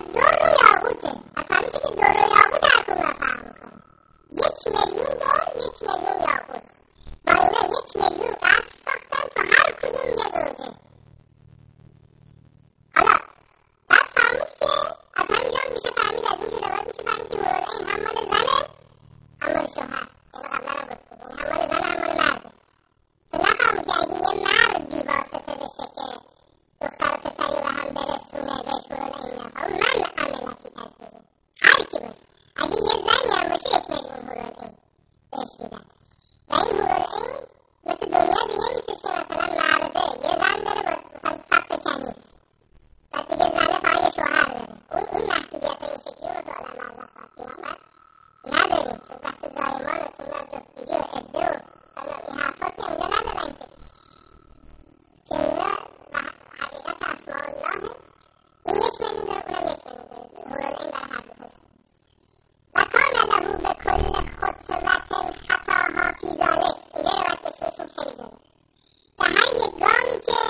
در و یاقوته. اصلا میشه که در و یاقوت هر کدوم رو فرق میکنه. 1,000,000 در، 1,000,000 یاقوت. با اینا 1,000,000 قصر ساختن تا هر کدوم یه زوجه. حالا بعد فهمید که از همینجا میشه فهمید، از این روایت میشه فهمید که حورالعین هم مال زنه هم مال شوهر. اینو قبلا هم گفتیم، یعنی هم مال زنه هم مال مرده. تو نفهمید که اگه یه مردی واسطه بشه که دختر و پسری به هم برسونه بهش حورالعین نفهم، من عملتی تزویجه هر کی باشه. اگه یه زنی هم باشه 1,000,000 حورالعین بهش میدن. و این حورالعین مثل دنیا دیگه نیستش که مثلا مرده یه زن داره با مثلا 100 کنیز، بعد دیگه زنه فقط یه شوهر داره. این محدودیت این شکلی رو تو عالم برزخ ما نداریم، چون وقت زایمان و چون جفتگی و عده و این حرفا که اونجا ندارن که جنه و حقیقت اسماء الله. این 1,000,000 داره، اونم 1,000,000 داره. حورالعین برای هر دوتاش. و کان له به کل خطوة خطاها فی ذلک. اینجا روایت داشته باشیم خیلی جالب. به هر یک گامی که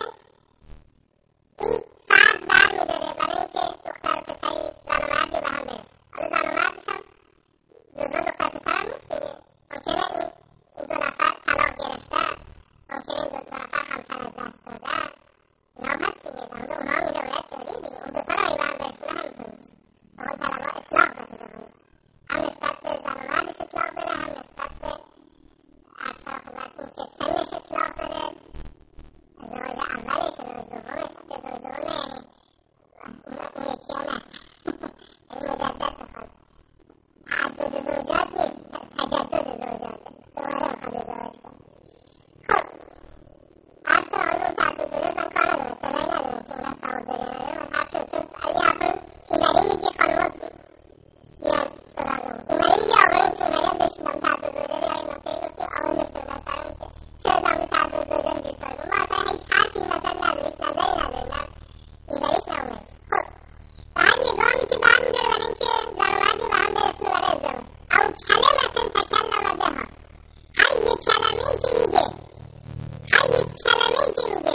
این فرد برمی‌داره برای اینکه دختر و پسری زن و مردی به هم برسه. حالا زن و مردش هم جزو دختر پسر هم نیست دیگه. ممکنه این دو نفر طلاق گرفتن، ممکنه این دو نفر همسر از دست دادن. اینا هم هست دیگه. در مورد اونها هم این روایت جاریه دیگه. اون دوتا رو اگه به هم برسونه همینطور میشه. به قول طلبا اطلاق داده به قول. هم نسبت به زن و مردش اطلاق داره، هم نسبت به عرض کنم خدمتتون که سنش اطلاق داره، ازدواج اولش، ازدواج دومش، ازدواج دوم یعنی اون یکی ها نه یعنی مجدد بخواد تعدد زوجات نیست، تجدد زوجات دوباره بخواد ازدواج کنه. خب عرض کنم حالا اون تعدد زوجات من کار ندارم، صدایی ندارم که اون از سواد داری ندارم. من حرف چون از این حرفا اینوری میگی خانوما میان سراغمون، اینوری میگی آقایون چون اینوری هم بشیدم تعدد زوجات یا این نقطه گفتی آقایون نفتردن سرمون که چرا دم تعدد زوجات میگی سراغمون. ما اصلا هیچ حرفی این وسط نداریم، هیچ نظری نداریم، نه اینوریش نه اونوریش. خب به هر یه گامی که برمی‌داره برای اینکه زن و مردی به هم برسونه برای ازدواج. او کلمة تکلم بها، هر یک کلمه‌ای که میگه، هر یک کلمه‌ای که میگه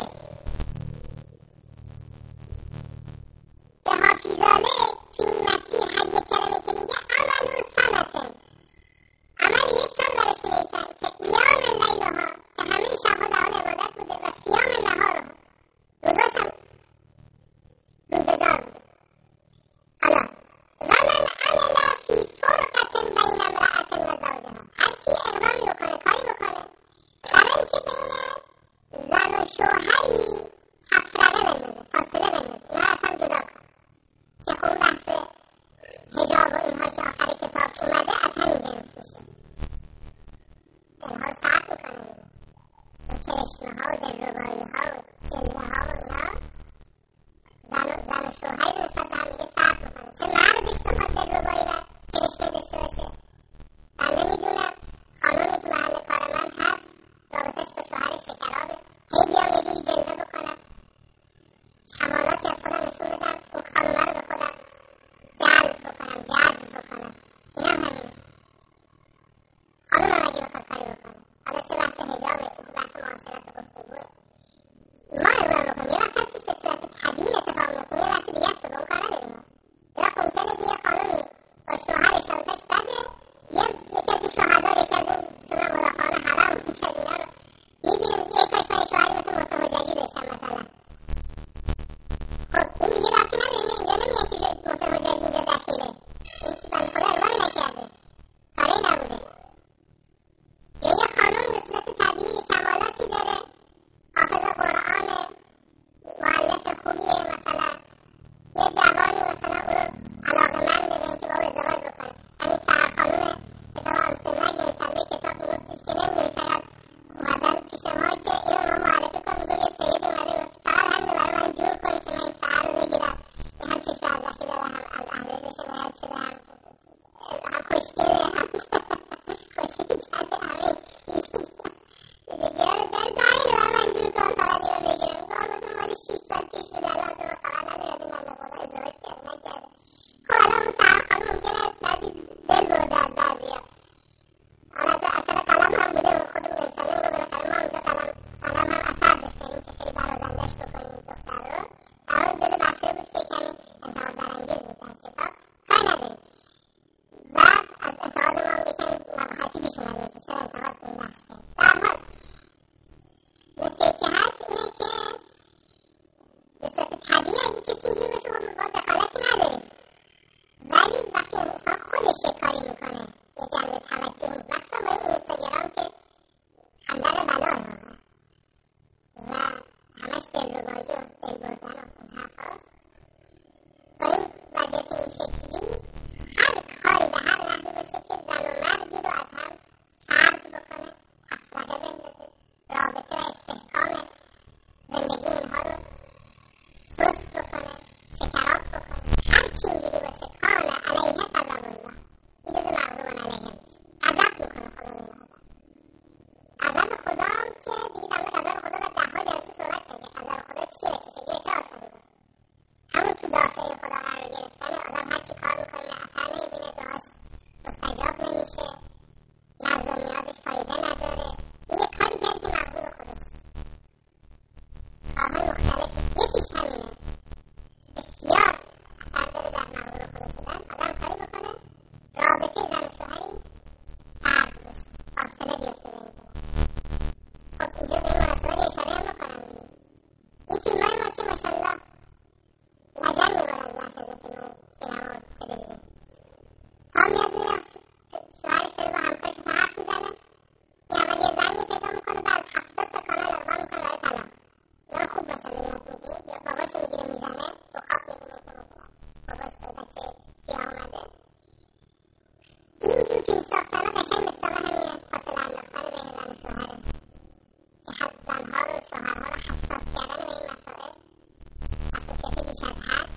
به حافظاله فی این مسیح، هر یک کلمه‌ای که میگه عمل سنته، عمل یک سال برش بنویسن که قیام لیلها، که همه شبها در حال عبادت بوده، و صیام نهارها، روزاش هم روزه‌دار بوده. حالا و من عمل فی فرقة بین امرأة و زوجها، هر کی اقدامی بکنه، کاری بکنه برای اینکه بین زن و شوهری تفرقه بندازه، فاصله بندازه، اینا اصلا جدا کن. که خب اون بحث حجاب و اینها که آخر کتاب اومده از همین جنس میشه. دلها رو سرد میکنه دیگه. این کرشمه ها و دلربایی ها و جلوه ها و اینا زن و شوهری نسبت به هم دیگه سرد میکنه. چه مردش بخواد دلربایی و کرشمه داشته باشه. من نمیدونم خانومی تو محل کار من هست رابطش با شوهر شکرابه، هی بیام یه جوری جلوه بکنم، کمالاتی از خودم نشون بدم، اون خانومه رو به خودم جذب بکنم. این هم همینه. خانوم هم اگه بخواد کاری بکنه، حالا چه بحث حجابه، چه بحث معاشرت و گفتگوه، ما اقدام بکنیم. یه وقت هستش به صورت طبیعی اتفاق میفته، یه وقت دیگه هست به اون کار نداریم. یه وقت ممکنه که یه خانومی با شوهرش رابطش بده، یکی از این شوهردار، یکی از این چون مرافعان حرام، یکی از اینا رو میبینیم یه کاش من شوهری مثل مصطفی حجاجی داشتم مثلا. خب این دیگه ربطی نداره، اینجا نمیاد که مصطفی حجاجی اینجا دخیله، این بنده خدا اقدامی نکرده، کاری نبوده. یا یه خانوم به صورت طبیعی کمالاتی داره، حافظ قرآن، مؤلف خوبیه، مثلا یه جوانی مثلا اونو علاقه‌مند به اینکه با او ازدواج بکنه. همین سحر خانوم کتاب آمسنگ نویسنده کتاب میگفتش که نمیدونی چقدر اومدن پیش ما که اینو ما معرفی کنیم، میگم یه سید اومده گفت فقط همینو برای من جور کنی که من این سحر رو بگیرم، این هم چشم برزخی داره، هم از اهل بشه باید شده، هم خوشگله، هم خوشگل کرده، همه زیاره داره داری رو من جور کنم فقط اینو بگیرم. گفتم مالی 6 سال پیش بود، الان از ما خبر نداره، این بنده خدا ازدواج کرده نکرده. خب الان اون سحر خانم ممکنه بعضی دل برده از بعضیا، اثر قلم هم بوده، اون خود نویسنده اونو بالاخره ما اونجا قلم هم اثر داشته، این که خیلی برازندش بکنیم دختر رو. در اون جزو بخشایی بود که کمی انتقاد برانگیز بود در طبیعی اگه کسی اینجوری باشه ما دخالتی نداریم، ولی وقتی انسان خودش یه کاری میکنه یه جلب توجه نیست، مخصوصا با این اینستاگرام که خندر بلای واقعا و همش دلربایی و دل بردن و این حرف هست. با این وضعیت این شکلی هر کاری به هر نحوی باشه که زن و مردی رو از هم سرد بکنه، تفرقه بندازه، رابطه و استحکام زندگی اینها رو سست بکنه، شکراب بکنه، هر چی اینجوری باشه کان علیه غضب الله، این جزء مغضوب علیه میشه. غضب میکنه خدا به این آدم. غضب خدا هم که دیگه در مورد غضب خدا باید ده‌ها جلسه صحبت کنیم که غضب خدا چیه و چه شکلیه، چه آثاری باشه. همون تو دافعه خدا قرار گرفتن آدم هر چی کار میکنه اثر نمیبینه، دعاش مستجاب نمیشه، نبض و نیازش فایده نداره. این یه کاری کرد که مغضوب خدا شد. کارهای مختلفی یکیش همینه بسیار اثر داره در مغضوب خدا شدن. آدم کاری بکنه رابطه زن و شوهری سرد بشه، فاصله بیفته بینشون. خب اینجا به این مناسبت اشاره هم بکنم دیگه. این فیلم‌های ما که ماشاءالله لجن میبارد لحظه فیلم‌های سینما و تلویزیون، تا میاد میره شوهرش داره با همکاری که حرف میزنه، این اول یه زنی پیدا میکنه، بعد 70 تا کانال اقدام میکنه برای طلاق. اینا خوب ماشاءالله یاد میدیم، یا باباشو میگیره میزنه تو خواب میبینه که مثلا باباش به بچه سیاه اومده. اینجور فیلم ساختن قشنگ مصداق همینه، فاصله انداختن بین زن و شوهره که زنها رو شوهرها رو حساس کردن به این مسائل، حساسیت بیش از حد،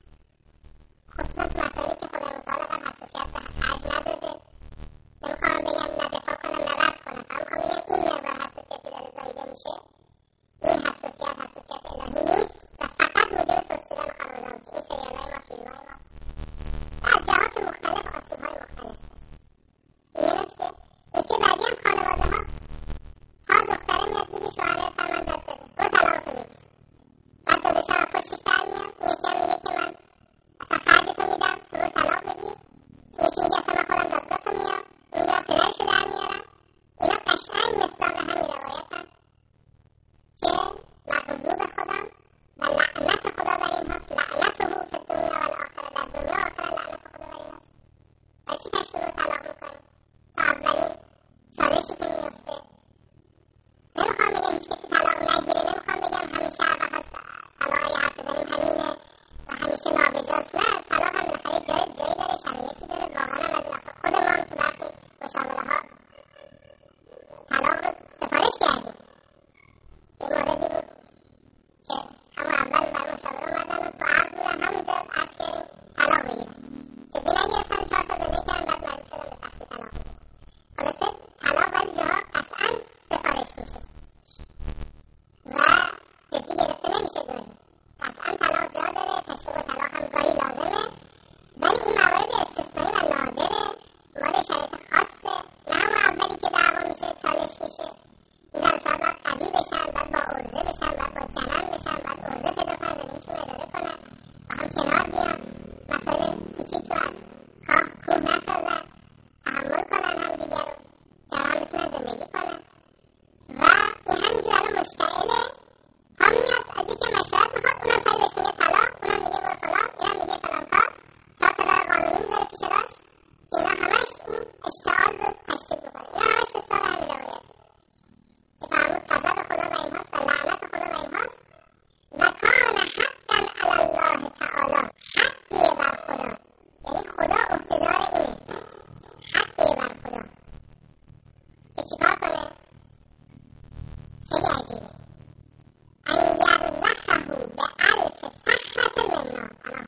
خصوصا تو مسائلی که خدا متعال قد حساسیت به خرج نداده. نمیخوام بگم نه دفاع کنم نه رد کنم، فقط میخوام بگم این مقدار حساسیتی داره زایده میشه. این حساسیت الهی نیست و فقط موجب سوس شدن خانواده میشه. این سریال‌های ما، فیلم‌های ما از جهات مختلف آسیب‌های مختلف داشت. این نکته بعدی هم خانواده‌ها تا دختره میاد میگه شوهرش هم من دست بده، برو طلاقتو بگیر. بعد داداشم از پشتش در میاد، اون یکی هم میگه که من اصلا خرجتو میدم تو برو طلاق بگیر. اون یکی میگه اصلا من خودم دادگاهتو میام، اون میگه پدرشو در میارم. اینا قشنگ مصداق همین روایتن که مغضوب خودم و لعنت خدا بر این هست، لعنته فی الدنیا و الاخره، در دنیا و آخرت لعنت خدا بر این هست. و چی تشکیل رو طلاق میکنیم؟ تا اولین چالشی که میفته، نمیخوام بگم هیچ کسی طلاق نگیره، نمیخوام بگم همیشه هر وقت طلاق اگه حرف بزنیم همینه و همیشه نابجاست، نه، طلاق هم بالاخره جایی داره، شرایطی داره. واقعا هم از این وقتا خود ما هم تو برخی مشاوره ها طلاق رو سفارش کردیم. یه موردی بود که همون اول بر مشاوره اومدن و تو عرض بودن، همونجا عرض کردیم طلاق بگیرن، جدی نگرفتن، 4 سال زندگی کردن، بعد مجبور شدن به سختی طلاق بگیرن. خلاصه طلاق بعضی جاها قطعا سفارش میشه و جدی گرفته نمیشه گاهی. قطعا طلاق جا داره، تشویق و طلاق هم گاهی لازمه، ولی این موارد استثنایی و نادره، مورد شرایط خاصه، نه همون اولی که دعوا میشه چالش میشه. این زن و شوهر باید قوی بشن، باید با عرضه بشن، باید با جنن بشن، باید عرضه پیدا کنن، زندگیشون رو اداره کنن، با هم کنار بیان، مسائل کوچیک رو از کاه کوه نسازن، تحمل کنن همدیگه رو که هم بتونن زندگی کنن. و این همینجور الان مشتعله، تا میاد از یکی مشورت میخواد، اونم سری بهش میگه طلاق، اونم میگه برو فلان، اینم میگه فلان کار، 4 تا راه قانونی میذاره پیش راش که اینا همش این اشتعال رو تشدید میکنه. اینا همش مثال همین روایت که فرمود غضب خدا بر این هست و لعنت خدا بر این هست و کان حقا علی الله تعالی، حقیه بر خدا، یعنی خدا عهده‌دار اینه، حقیه بر خدا که چیکار کنه؟ خیلی عجیبه، ان یرزقه به الف سخط منا.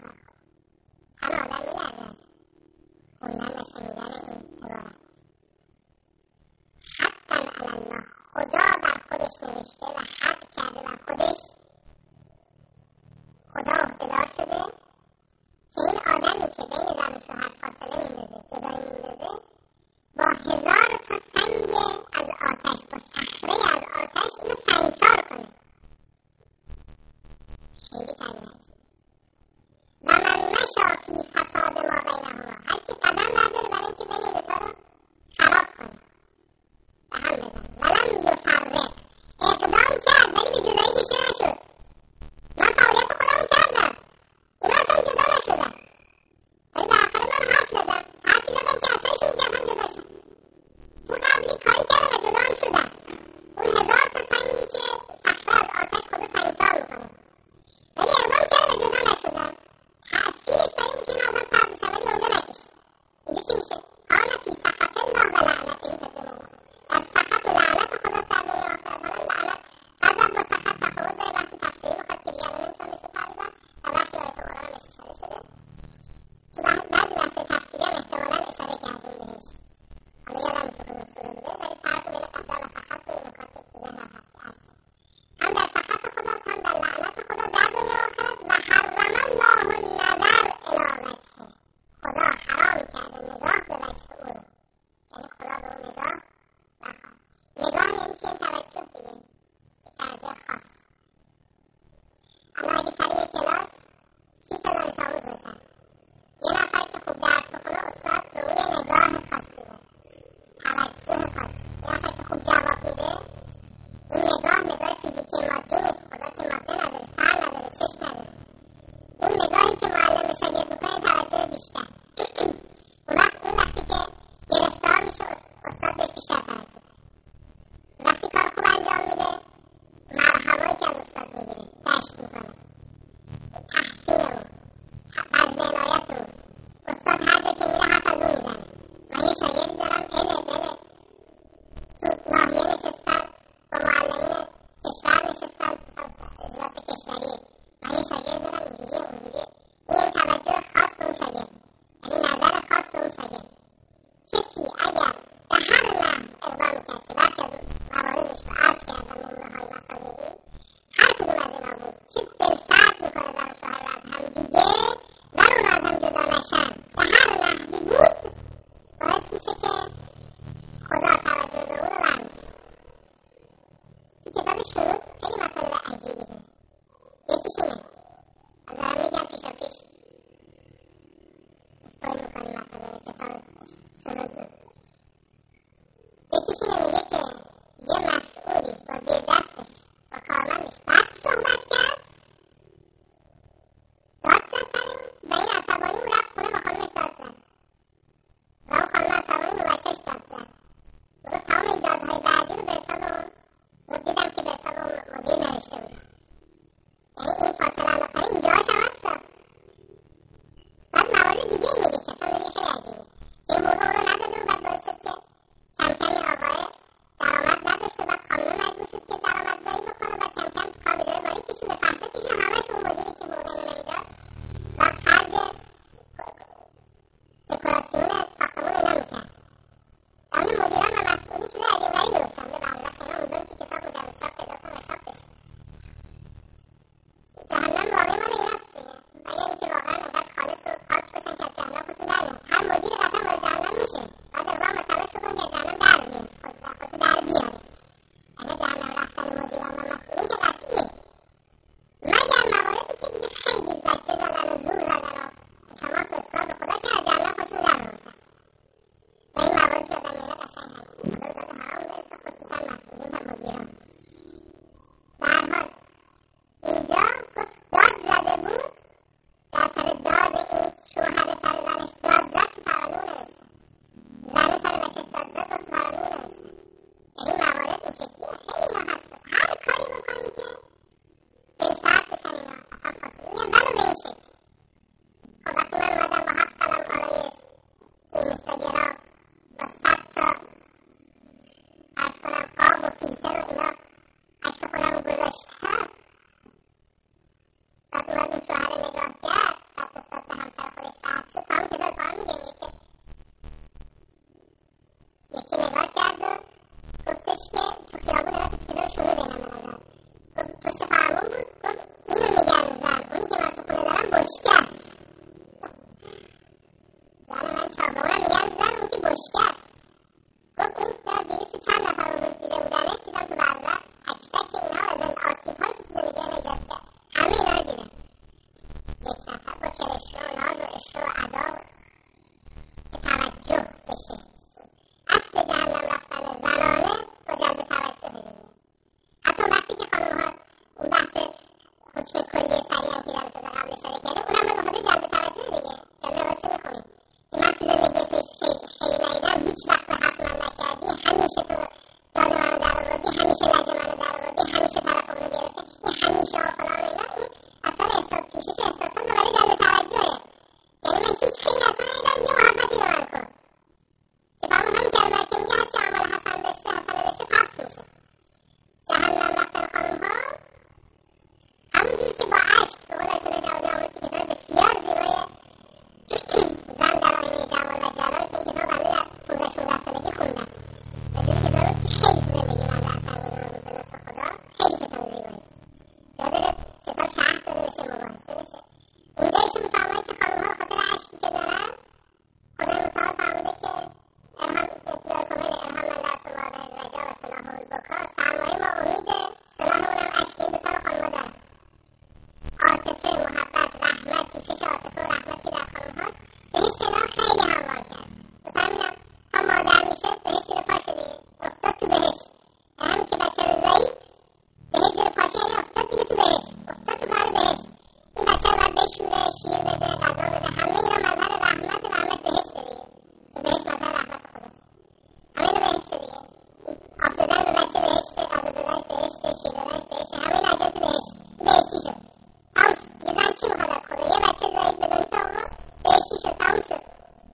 همه آدم میلرزن خوندن و شنیدن این عبارت. حقا علی الله، خدا بر خودش نوشته و حق کرده بر خودش، خدا عهده‌دار شده که این آدمی که بین زن و شوهر فاصله میندازه، جدایی میندازه، با 1000 تا سنگ از آتش، با صخره از آتش اینو سنگسار کنه. خیلی تعبیر عجیب. و من مشا فی فساد ما بینهما، هر کی قدم برداره برای اینکه بین این دوتا رو خراب کنه، به هم بزنه. ولم یفرق، اقدام کرد ولی به جدایی کشیده نشد. من فعالیت خودمو دادم، حرفی دادم که اصلشون کردم جداشم. تو قبلی کاری کردم و جدا هم شدم. اون 1000 تا سنگی که صخره از آتش خدا سنگسار میکنه، ولی اقدام کردم و جدا نشدم. تأثیرش برای این که این آدم سرد بشم، ولی اونجا نکشید. اینجا چی میشه؟ کانه فی سخط الله و لعنته تتمون. از سخط و لعنت خدا سر دنیا آخرت. حالا لعنت غضب با سخط تفاوت داره. وقتی تفسیری میخواد که دیگه نمیتونم بهش بپردازم و وقتی آیت قرآن بهش اشاره شده. تو بعضی بحث تفسیری هم احتمالا اشاره کردیم بهش. حالا یادم نیست کدوم سوره بوده، ولی فرق بین غضب و سخط و این نکات تو ذهنم هست. هم در سخط خدا، هم در لعنت خدا در دنیا آخرت. و حرم الله النظر الی وجهه. خدا حرام کرده نگاه به وجه او رو، یعنی خدا به اون نگاه نخواد. نگاه یعنی چیه؟ توجه دیگه، توجه خاص. اما اگه سر یک کلاس 30 تا دانش آموز باشن، یه نفر که خوب درس بخونه استاد به اون یه نگاه خاصی داره، توجه خاص. یه نفر که خوب جواب میده، این نگاه فیزیکی ماده نیست. خدا که ماده نداره، سر نداره، چشم نداره. اون نگاهی که معلم به شاگرد میکنه توجه بیشتر. اون وقتی که گرفتار میشه استاد بهش بیشتر توجه داره. وقتی کار خوب انجام میده، مرحبایی که از استاد میگیره، دشت میکنه، تحسین اون، بذل عنایت اون. استاد هر جا که میره حرف از اون میزنه. من یه شاگردی دارم بله تو ناحیه نشستن با معلمین کشور نشستن، اجلاس کشوریه. من یه شاگرد دارم اینجوریه اونجوریه. این توجه خاص به اون شاگرد، یعنی نظر خاص به اون شاگرد. کسی اگر به هر نحو اقدام میکرد که برخی از مواردش رو عرض کردم نمونه‌های مسائلی، هر کدوم از اینا بود که دلسرد میکنه زن و شوهر از هم دیگه، زن اون از هم جدا نشن، به هر نحوی بود، باعث میشه که خدا توجه به اون رو برمی‌داره. تو کتاب شروط خیلی مطالب عجیبی داره. یکیش اینه، از دارم میگم پیشا پیش اسپویل میکنیم مطالب کتاب شروط رو. یکیش اینه، میگه که یه مسئولی با زیر دستش با کارمندش بد صحبت کرد، داد زد سر اون و این عصبانی اون رفت خونه با خانمش داد زد و اون خانم عصبانی به بچهش داد زد. درست تمام این دادهای بعدی رو به حساب اون دیدم که به حساب اون مدیر نوشته بود. یعنی این فاصله انداختن اینجاهاش هم هست. بعد موارد دیگه این میگه که اصلا خیلی عجیبه که این موقع اون رو نداده و بعد باعث شد که کم کم این آقای درآمد نداشته. بعد خانم مجبور شد که درآمدزایی بکنه. بعد کم کم کار به جای باریک کشید، به فحشا کشید. همه‌ش اون مدیری که موقع اینو نمیداد و خرج دکوراسیون ساختمون اینا میکرد. اما مدیران و مسئولین چیز عجیب غریبی گفتن. به بعضی اینا اونجوری که کتاب مجوز چاپ پیدا کن و چاپ بشه. جهنم واقعی مال این هست دیگه. اگر اینکه واقعا انقدر خالص و پاک باشن که از جهنم خودتون در بیان. هر مدیر قطعا وارد جهنم میشه. بعد اقدام و تلاش بکن که از جهنم در بیان، خودتو در بیاره. اگر جهنم رفتن مدیران و مسئولین که قطعیه، مگر مواردی که دیگه خیلی زجه زدن و زور زدن و تماس و اصرار به خدا که از جهنم خودتون در آوردن. و این موارد که آدم میره قشنگ هست. خدا ذات حرام برسه، خصوصا مسئولین و مدیران. به هر حال اینجا گفت داد زده بود، در سر داد این شوهر سر زنش داد زد تو ترانو نوشته. زن سر بچهش داد زد تو ترانو نوشته. یعنی موارد این شکلیه. خیلی اینا هست. هر کاری بکنی که دلسرد بشن اینا اصلا فاصله میگن ولو به این شکل. خب وقتی من اومدم با 7 قلم آرایش تو اینستاگرام با 100 تا عرض کنم قاب و فیلتر و اینا عکس خودم رو گذاشتم، بعد اومد اون شوهر نگاه کرد، بعد استاد به همسر خودش ساعت شد. تا هم که دار کار میگه یکی نگاه کرد و گفتش که تو خیابون نگاه که صدای شروع بینم نگاه گفت پشت فرمون بود. گفت اینو نگرد زن، اونی که من تو خونه دارم بشکه است. زن من چاقمونم نگرد زن، اونی که بشکه است. گفت این در 200 چند نفر اون روز دیده بودنش، دیدم تو برزه تک تک اینا و آسیب هایی که تو زندگی ایجاد کرد، همه اینا رو دیدم. یک نفر با چرشمه و ناز و عشق و ادا که توجه بشه. اصل جهنم رفتن زنانه با جلب توجه دیگه. حتی وقتی که خانم ها اون بحث حکم کلی سریع هم که جلسه قبل اشاره کرده، اونم به خاطر جلب توجه دیگه. جلب توجه میکنیم که من تو بهشتی شد، تموم شد.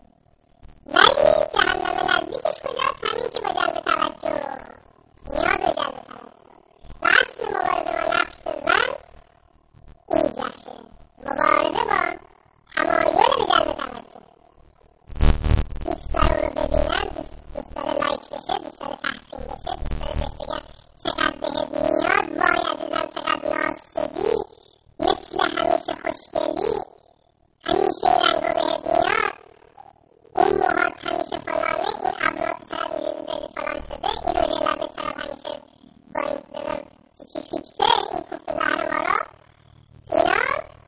ولی جهنم نزدیکش کجاست؟ همین که با جلب توجه، نیاز به جلب توجه و اصل مبارزه با نفس زن این جهشه، مبارزه با تمایل به جلب توجه. دوست داره اونو ببینن، دوست داره لایک بشه، دوست داره تحسین بشه، دوست داره بهش بگن چقدر بهت میاد، وای عزیزم چقدر ناز شدی، مثل همیشه خوشگلی، همیشه این رنگ رو بهت میاد، اون موهات همیشه فلانه، این ابرات چقدر زیادی فلان شده، این روی لبه چقدر همیشه با این چیزی فیکسه، این پوست زهر مارا، اینا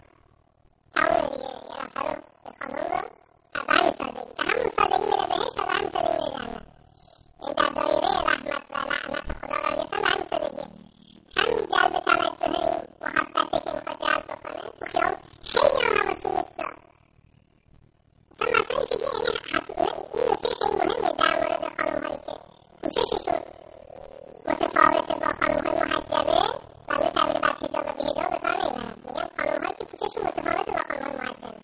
تمام دیگه. یه نفر رو به خانم رو به همین سادگی، به همون سادگی میره بهش و به همین سادگی میره جهنم. این در دایره رحمت و لعنت خدا قرار گرفتن به همین سادگی. همین جلب توجه، محبته که میخواد جلب بکنه تو خیام خیلی هم حواسون نیستا. مثلا این شکلی، این نکته خیلی مهمه در مورد خانم هایی که پوشششون متفاوته با خانم های محجبه، بنده تعبیر بد حجاب و بی حجاب به کار نمیبرم، میگم خانم هایی که پوشششون متفاوته با خانم های محجبه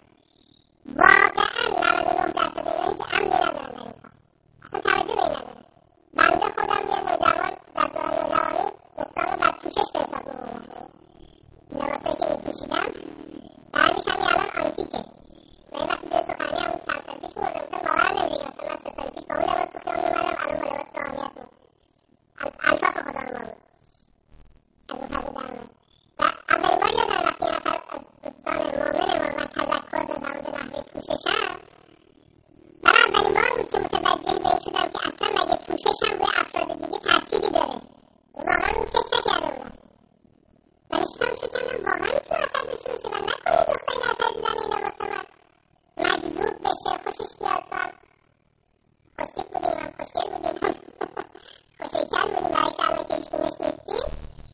واقعا 99% اینا هیچ امنی ندارن در این کار، اصلا توجه به این ندارن. بنده خودم یه نوجوان در دوران نوجوانی بستان بد پوشش به حساب میمونم، لباسایی که میپوشیدم بعدش هم الان آنتیکه. من این وقتی به سخنی همون چند سال پیش میمردم، مثلا باور نمیشه که مثلا من 3 سال پیش با اون لباس تو خیام میمردم، الان با لباس روحانیت میمردم. الطاف خدا رو مامون از اون فضا در من. و اولین بار یادم وقتی یه نفر از دوستان مؤمن ما من تذکر داد در مورد نحوه پوششم، برای اولین بار بود که متوجه به این شدم که اصلا مگه پوششم روی افراد دیگه تأثیری داره. واقعا اون فکر نکرده بودم. نشستم فکر کردم واقعا میتونه اثر داشته باشه و نکنه این دختری اثر دیدن این لباس من مجذوب بشه، خوشش بیاد. تو هم خوشگل بودیم، هم خوشگل بودیم، خوشیکل بودیم، برای که الان که هیچکونش نیستیم.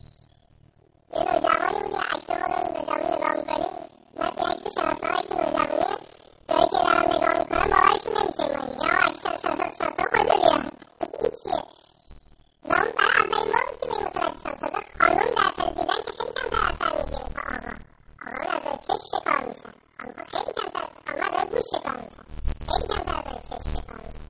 یه نوجوانی بودیم، عکس ما رو این نوجوانی نگاه میکنیم، من یه عکس شناسنامه که نوجوانی جایی که دارم نگاه میکنم باورشون نمیشه. ما میگم عکس شناسنامه خود بیاد این چیه؟ و اون برای اولین بار بود که به این متوجه شدم. تازه خانم در طرز دیدن که خیلی کمتر اثر میگیره تا آقا نظر چشم شکار میشن، خانم خیلی کمتر، خانم نظر گوش شکار میشن، خیلی کمتر نظر چشم شکار میشن.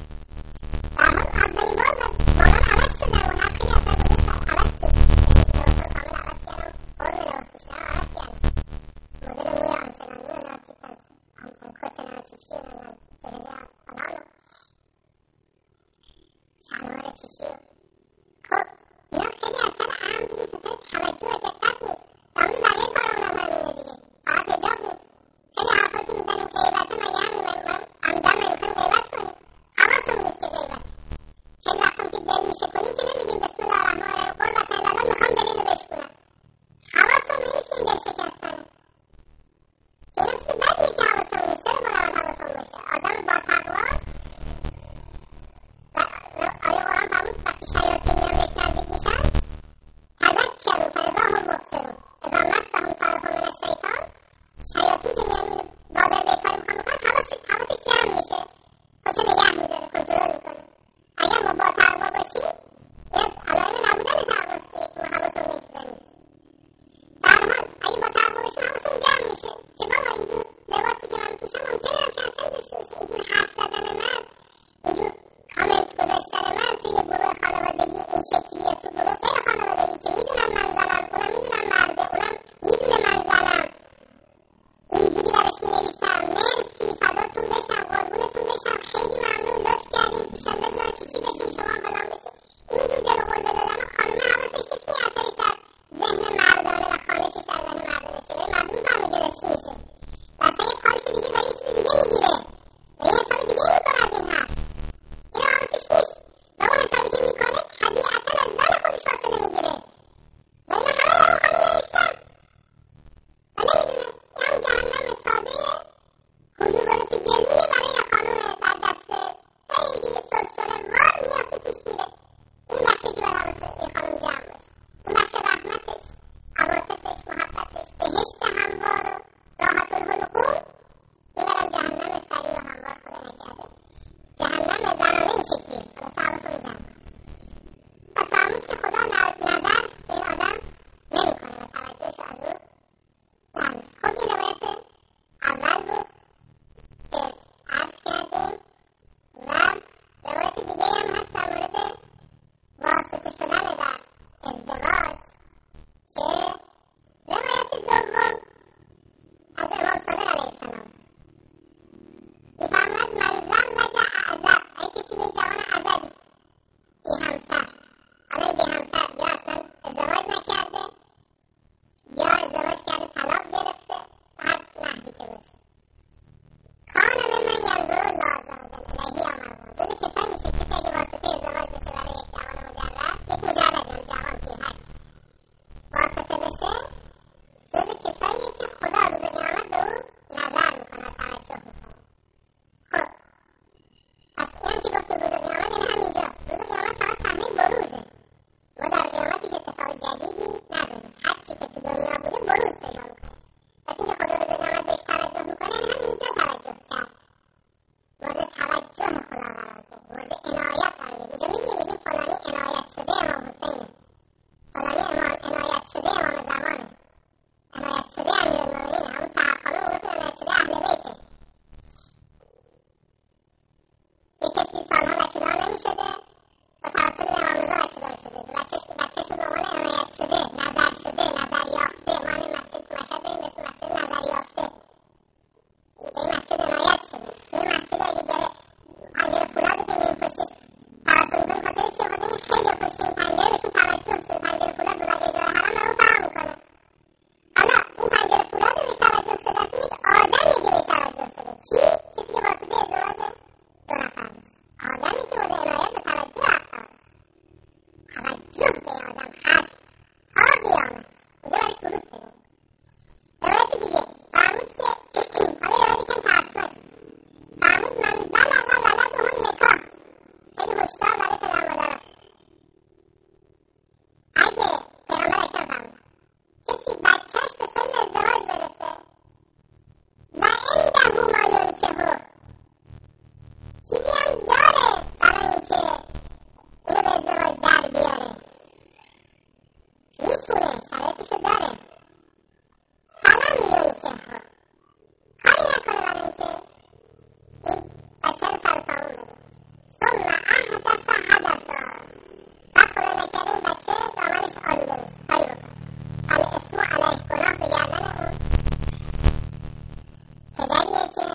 در حال اولین بار واقعا عوض شدم و هر خیلی اثر گذاشت عوض شد. لباس رو کامل عوض کردم، فرم لباس پوشیدن عوض کردم، مدل موی آنچنانی و آنچن کت ناچیشی و جلده فلان و شلوار چیشی. خب اینا خیلی اثر اهم نیست، اصلا توجه و دقت نیست. در مورد بقیه کارامون هم همینه دیگه، فقط حجاب نیست. خیلی حرفا که میزنیم غیبته، مگه همین عمدن نمیخوایم غیبت کنیم؟ حواسمون نیست که غیبت. خیلی وقتا که دل میشه کنیم که نمیگیم بسم الله الرحمن الرحیم قربت الله میخوام دلیل رو بشکنم. حواسمون نیست که این دل شکستنه، که اینم چیز بدیه که حواسمون نیست. چرا باید حواسمون باشه؟ آدم با تقوا آیه قرآن فرمود وقتی شیاطین میان بهش نزدیک میشن تذکروا فاذا هم مبصرون اذا مسهم طرف من الشیطان، شیاطین که میان وادار به کاری میخوان بکنن حواسش جمع میشه، خودشو نگه میداره، کنترل میکنه. اگر ما با تقوا باشیم این علائم نبودن تقواست دیگه که ما حواسمون به چیزا نیست. در حال اگه با تقوا باشیم حواسمون جمع میشه که بابا اینجور لباسی که من میپوشم ممکنه همچه اثری داشته باشه، اینجور حرف زدن من، اینجور کامنت گذاشتن من توی گروه خانوادگی این شکلیه، تو گروه غیر خانوادگی که میدونم من زنم، اونم میدونم مرده، اونم میدونه من زنم، اینجوری برش مینویسم مرسی فداتون بشم قربونتون بشم خیلی ممنون لطف کردیم ایشالله ناچیچی بشیم شما فلان بشیم. اینجور دل و قلبه دادن و خانمه حواسش نیست که اثرش در ذهن مردانه و خانشش در ذهن مردانه چه به مردم فهمه گره چی میشه و اصلا یه پالس دیگه برای یه چیز دیگه میگیره و یه حساب دیگه میکنه از این حرف. این حواسش نیست و اون حسابی که میکنه طبیعتا از زن خودش فاصله میگیره و اینا همه برای خانم نوشتن و نمیدونم هم جهنم ساده حضور بره تو گلویه برای یه خانم در دست خیلی سرسره وار میافته توش میره. این بخشی که برای حواس یه خانم جمع باشه، اون بخش رحمتش، عواطفش، محبتش، بهشت هموار و راحت الحلقوم، این برم جهنم سریع و هموار خدا نکرده. جهنم زنانه این شکلیه، حالا حواسمون جمع کن و فرمود که خدا نظر به این آدم نمیکنه و توجهش از اون برمی‌داره. خب این روایت اول بود گفتیم روز قیامت یعنی همینجا. روز قیامت فقط صحنه بروزه. ما در قیامت هیچ اتفاق جدیدی نداریم. هر چی که تو دنیا بوده بروز پیدا میکنه. پس اینکه خدا روز قیامت بهش توجه میکنه یعنی همینجا توجه کرد. مورد توجه خدا قرار ده، مورد عنایت قرار ده. اینجا میگیم فلانی عنایت شده امام حسینه، فلانی عنایت شده امام زمانه، عنایت شده امیرالمومنینه. همون سحر خانم گفتن عنایت شده اهل بیته. یک کسی سالها بچه‌دار نمی‌شده، با توسط امام رضا بچه‌دار شده. بچه‌ش رو به عنوان عنایت شده، نظر شده، نظر یافته. ما این مسجد تو مشهد داریم به اسم مسجد نظر یافته. به این مسجد عنایت شده. توی مسجد اگه جای پنجره فولادی که می‌ریم پشتش توسط می‌کنیم، خاطرش چیه؟ خاطر این خیلی پشت این پنجره بهشون توجه شده. پنجره فولاد به بقیه جای حرم رو فرق می‌کنه. حالا اون پنجره فولاد بهش توجه شده است، یک آدمی که بهش توجه شده. کی؟ کسی که واسطه ازدواج دو نفر میشه. آدمی که مورد عنایت و توجه افراد است. توجه به آدم هست تا قیامت. اینجا برش بروز پیدا می‌کنه. روایت دیگه فرمود که حالا روایت یکم ترسناکه. فرمود من بلغ ولده النکاح. خیلی هشدار برای پدرمادرها. اگه پیغمبر اکرم فرمود کسی بچهش به سن ازدواج برسه و عنده ما ینکحه، چیزی هم داره برای اینکه اینو به ازدواج در بیاره، میتونه، شرایطشو داره، فلم ینکحه، کاری نکنه برای اینکه این بچه رو سر سامون بده. ثم احدث حدثا، بعد خدا نکرده این بچه دامنش آلوده میشه، کاری بکنه. الاسم علیه، گناه به گردن اون پدریه که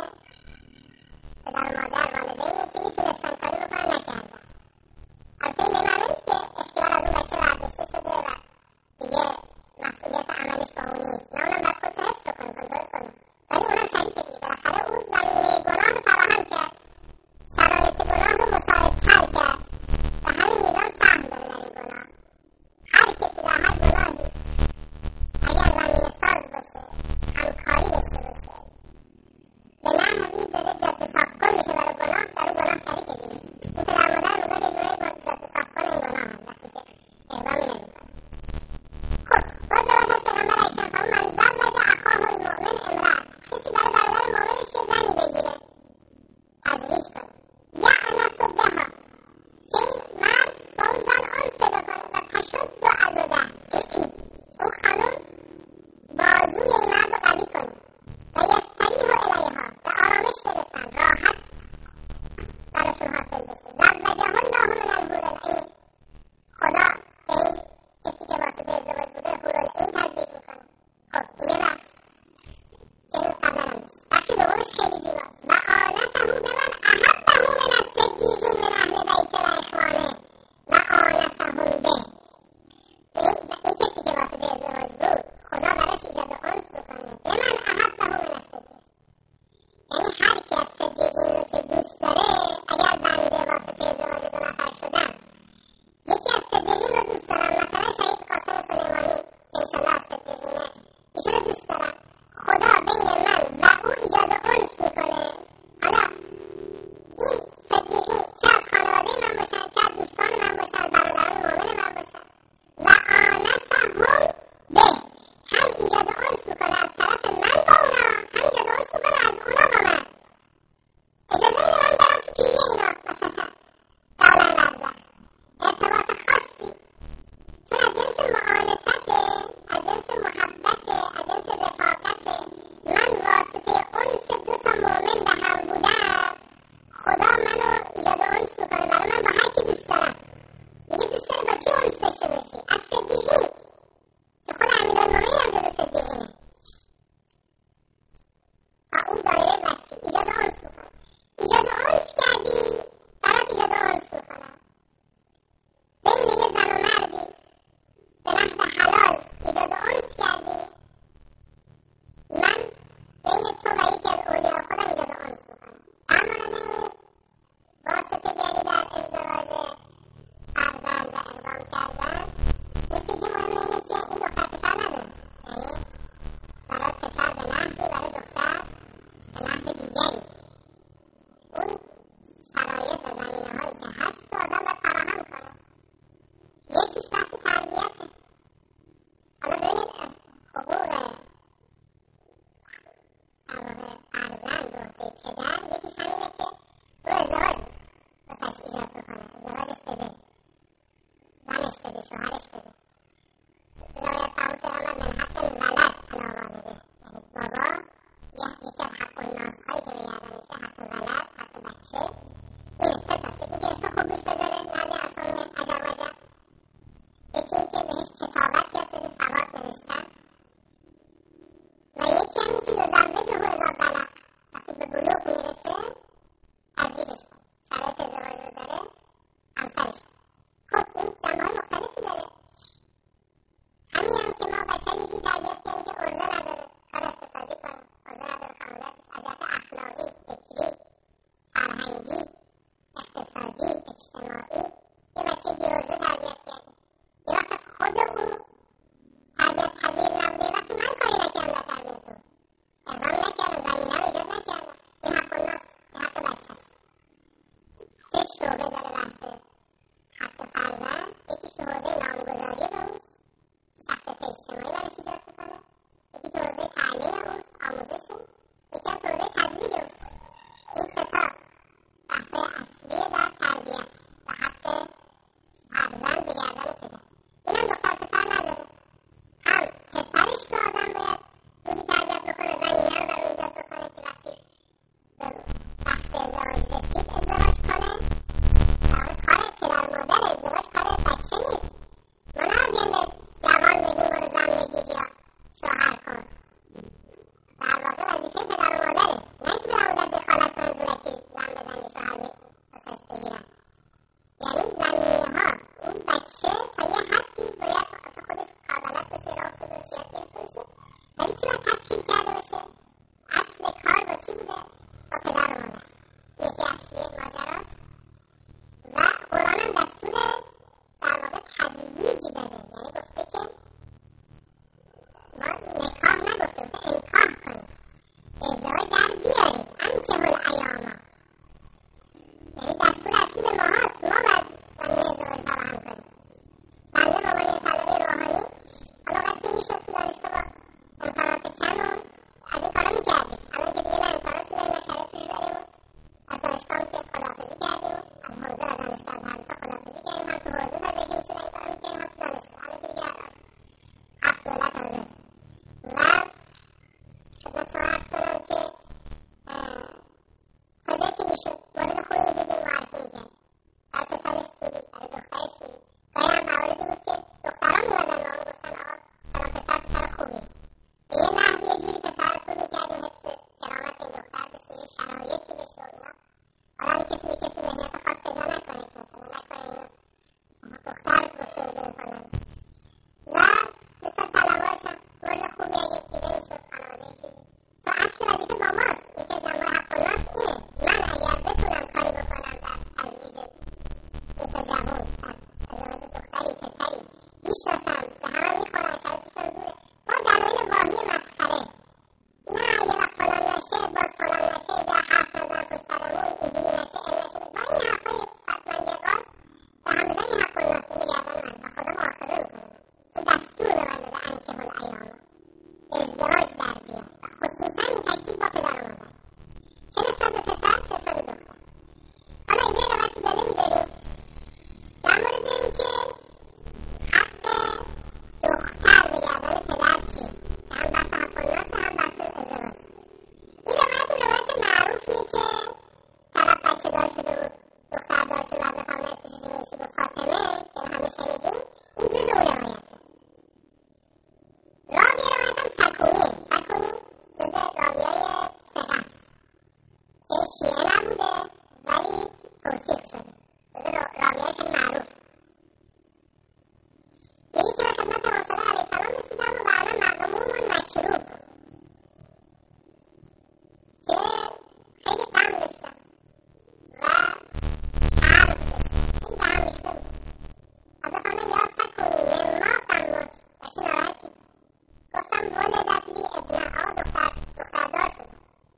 پدر و مادر والدینیه که میتونستن کاری بکنن نکردن. البته این به معنی نیست که اختیار از اون بچه برداشته شده و دیگه مسئولیت عملش با اون نیست. نه، اونم باید خودشو حفظ رو کنه، کنترل کنه، ولی اونم شریکه دیگه. بالاخره اون زمینه گناه رو فراهم کرد، شرایط گناه رو مساعدتر کرد و همین میزان سهم داره در این گناه. هر کسی در هر گناهی اگر زمینه ساز باشه، همکاری داشته باشه، به نحوی داره جاده صاف کن میشه برای گناه، در اون گناه شریکه دیگه. این پدر مادر میگه یه جوری جاده صاف کن این گناه هم وقتی که اقدامی نمیکنه. خب باز روایت از پیغمبر اکرم فرمود من زوج اخاه المؤمن امرأة، کسی برای برادر مؤمنش یه زنی بگیره، تزویج کنه، یأنس بها، که این مرد با اون زن انس پیدا کنه و تشد عضده، اون خانم بازوی این مرد رو قوی کنه و یستریح الیها، به آرامش برسن، راحت براشون حاصل بشه. زوجه الله من الحور العین، خدا به این کسی که واسطه ازدواج بوده حور العین تزویج میکنه. خب این یه بخش که این قبلا هم داشت. بخش دومش خیلی زیباست. و آنسه به من احبه من الصدیقین من اهل بیت و اخوانه و آنسه به، این کسی که واسطه ازدواج بود خدا براش ایجاد انس میکنه. به من احبه من الصدیقین، یعنی هر کی از صدیقین رو که دوست داره، اگر بنده واسطه ازدواج دو نفر شدن یکی از صدیقین رو دوست دارم، مثلا شهید قاسم سلیمانی که انشالله از صدیقینه، ایشون رو دوست دارم، خدا بین من و او ایجاد انس میکنه. حالا این صدیقین چه از خانواده من باشن، چه از دوستان من باشن، برادران مؤمن من باشن، و آنسهم به، هم ایجاد انس میکنه از طرف من با اونا، هم ایجاد انس میکنه از اونا با من. اجازه میده من برم تو پیوی اینا مثلا دولن رزه ارتباط خاصی، چون از جنس معانسته، از جنس محبته، از جنس رفاقته. من واسطه انس دوتا مؤمن به هم بودم، خدا منو ایجاد انس میکنه برای من با هر کی دوست دارم. میگه دوست داری با کی انس داشته باشی؟ از صدیقین، که خود امیرالمومنین هم جز صدیقینه. تا اون دایره وسیع ایجاد انس میکنه. ایجاد انس کردی، برات ایجاد انس میکنم. بین یه زن و مردی به نحو حلال ایجاد انس کردی، من بین تو و یکی از اولیاء خودم ایجاد انس میکنم. در مورد واسطه گری در ازدواج اول و اقدام کردن، نکته که مهم با پدر و مادر. یکی اصلی ماجراست و قرآن هم دستور در واقع تزویج داده، یعنی گفته که ما نکاح نگفته، گفته انکاح کنیم، ازدواج در بیاریم، انکحوا الایاما، یعنی دستور اصلی به ما هست، ما باید قانون ازدواج فراهم کنیم. بنده به عنوان یه طالبه روحانی حالا وقتی میشد تو دانشگاه با امکانات کم و از این کارا میکردیم، الان که دیگه نه امکانات شده نه شرایطی داریم، از دانشگاه هم که خداحافظی کردیم، از حوزه و دانشگاه از هر دو خداحافظی کردیم، هم تو حوزه زندگی میشد این کارا میکردیم، هم تو دانشگاه، الان که دیگه از 7 دولت آزاد. و خدمت شما عرض کنم که تا جایی که میشد مورد خوبی میدیدیم معرفی میکردیم، برای پسرش سوری، برای دخترش سوری. گاهی هم مواردی بود که دختران میمدن به اون گفتن آقا فلان پسر خوبیه، به یه نحوی یه جوری پسر رو سور میکردیم حفظ کرامت این دختر بشه، یه شرایطی بشه و اینا. حالا هم کسی به کسی ذهنیت خاص پیدا نکنه که مثلا نکنه اینو دختر گفته بوده میکنن و مثلا طلبهاش هم مورد خوبی اگه دیده میشد خانواده چیزی. تو اصل وظیفه با ماست، یکی از جنبه‌های حق الناس اینه، من اگر بتونم کاری بکنم در ترویج دوتا جوان، در ازدواج دختری پسری میشناسم به همه میخورن شرایطشون دوره با دلایل واهی مسخره، نه یه وقت فلان نشه باز فلان نشه یا حرف نزن پشت سرمون اینجوری نشه این نشه، با این حرفای صدمندقان به هم بزن این حق الناس به گردن من و خدا مؤاخذه میکنم. تو دستور به من داده انکحوا الایاما، ازدواج در بیار، خصوصا این تاکید با پدر و مادر، چه نسبت به پسر چه نسبت به دختر. حالا اینجا یه روایت جالبی داریم در مورد اینکه حق دختر به گردن پدر چیه که هم بحث حق الناس هم بحث ازدواج. این روایت معروفیه که طرف بچه دار شده بود، دختر دار شده و حضرت آمنه اسمش نوشته به فاطمه که همه شنیدیم، این جز اون روایته. راوی روایت هم سکونیه، سکونی جز راویای ثقه که شیعه نبوده ولی توثیق شده، جز راویای خیلی معروف. میگه که خدمت رسول علیه السلام رسیدم و بعدا مغموم مکروب که خیلی غم داشتم و کرب داشتم، خیلی به هم ریخته بود. حضرت آمنه یا سکونی مما غمک، و چه ناراحتی؟ گفتم ولدت لی ابنه، دختردار شدم.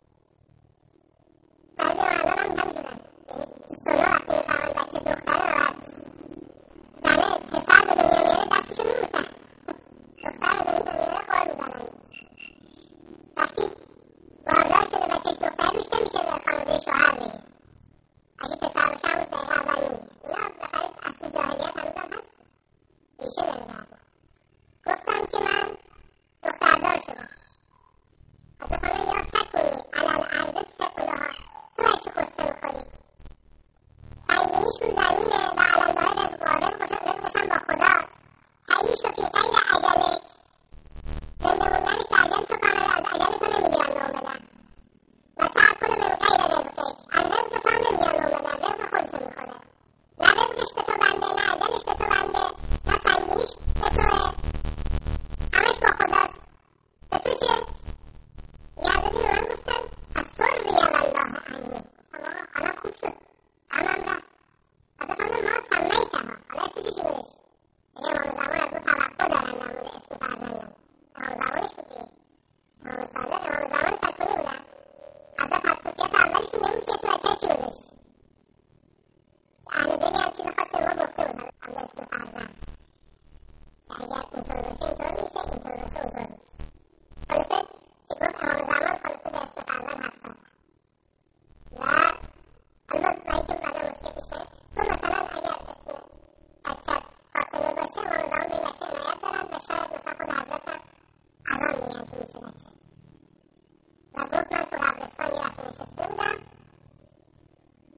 بعضی محلان هم نمیدونن، یعنی دوستانا وقتی میفهمن بچه دختره ناراحت میشن. زنه پسر به دنیا میاره دستشو میبوسن، دختر به دنیا میاره قول میزنن. وقتی باردار شده بچهش دختر بیشتر میشه به خانواده شوهر بگه، اگه پسر باشه همون دقیقه اول میگه. اینا بخیر اصل جاهلیت هنوز هم هست، ریشه داره در ما. گفتم که من دختردار شدم. حضرت آمنه یا سکونی علل ارض ثقلها، تو بچه قصه میخوری، سنگینیش رو زمینه و علالله رزقشم با خداست. تعیش و فی غیر اجلک، زنده موندنش به اجل تو کامل، از اجل تو نمیگیرن نوم بدن و تأکل من غیر رزقک، از رزق تو هم نمیگیرن نوم بدن، رزق خودشون میخوره، نه رزقش به تو بنده نه اجلش به تو بنده نه سنگینیش به توه، همش با خداست. به تو چیه؟ یادتی به من گفتن اصری والله عنی، گفتم حالا خوب شد امام رفت. حضرت آمنه ما سمیتها، حالا اسمشو چی بودش؟ یعنی امام زمان از اون توقع دارن در مورد اسم فرزندم، امام زمانش بود دیگه، امام صادق امام زمان سکونی بودن. حضرت حساسیت اولشون نمید که اسم بچه چی بودش، اهل دلی هم چیز خاصی ما گفته بود هم به اسم فرزند که اگر اینطور باشه اینطور میشه، اینطور باشه اونطور میشه. خلاصه که گفت امام زمان خلاصه به اسم فرزند حساس و البته برای که بعدا مشکل پیش نیاد، تو مثلا اگر اسم بچه فاطمه باشه امام زمان به این بچه عنایت دارن و شاید مثلا خود حضرت هم الان میگن که میشه بچه. و گفت من تو قبرستان یه وقت نشسته بودم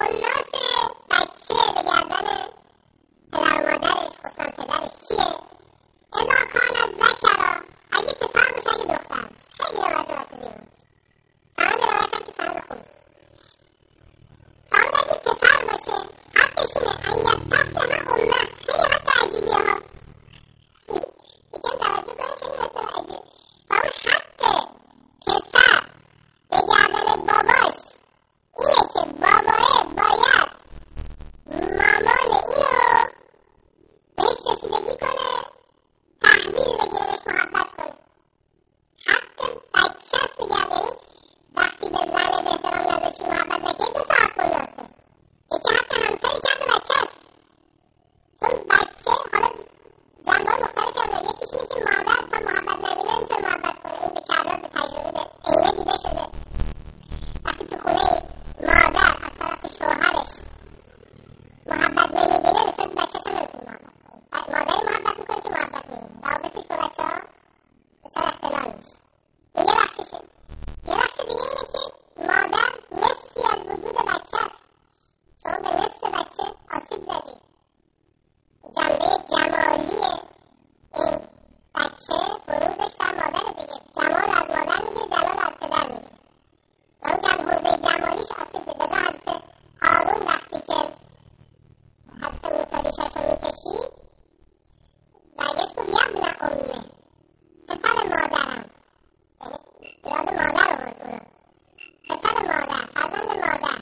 قناس بچه به گردن پدر و مادرش، خصوصا پدرش چیه؟ اذا کان ذکرا، اگه پسر باشه اگه دختر باشه. خیلی روایت واسطی بود. سند روایت هم که سند خوبیست. فرد اگه پسر باشه حقش اینه ان یستفتح امه. خیلی حق عجیبیه ها. یکم توجه کنید، خیلی مثلا عجیب. و اون حق پسر به گردن باباش اینه که باباه باید مامان اینو بهش رسیدگی کنه، تحویل بگیره، بهش محبت کنه. حق بچه هست دیگه. یعنی وقتی به زن به احترام نداشتی، محبت نکنی، دو تا حق قناسه. یکی حق همسر، یکی حق بچه هست. چون بچه حالا جنبه‌های مختلفی هم داره. یکیش اینه که مادر تا محبت نبینه نمیتونه محبت کنه. این به کرات، به تجربه، به عینه دیده شده. وقتی تو خونه مادر از طرف شوهرش محبت نمیبینه، نسبت بچه‌ش هم نمیتونه محبت کنه. مادری محبت میکنه که محبت نمیبینه. روابطش با بچه‌ها دچار اختلال میشه. این یه بخششه. یه بخش دیگه اینه که مادر نصفی از وجود بچه است. شما به نصف بچه آسیب زدید. جنبه جمالی این بچه بروزش در مادر دیگه. جمال از مادر میگیره، جلال از پدر میگیره. و اون حوزه جمالیش آسیب زده. بذار حضرت هارون وقتی که حضرت موسی ریشش رو میکشید، برگشت گفت یبن امه، پسر مادرم. یاد مادر آورد اونو. پسر مادر، فرزند مادر،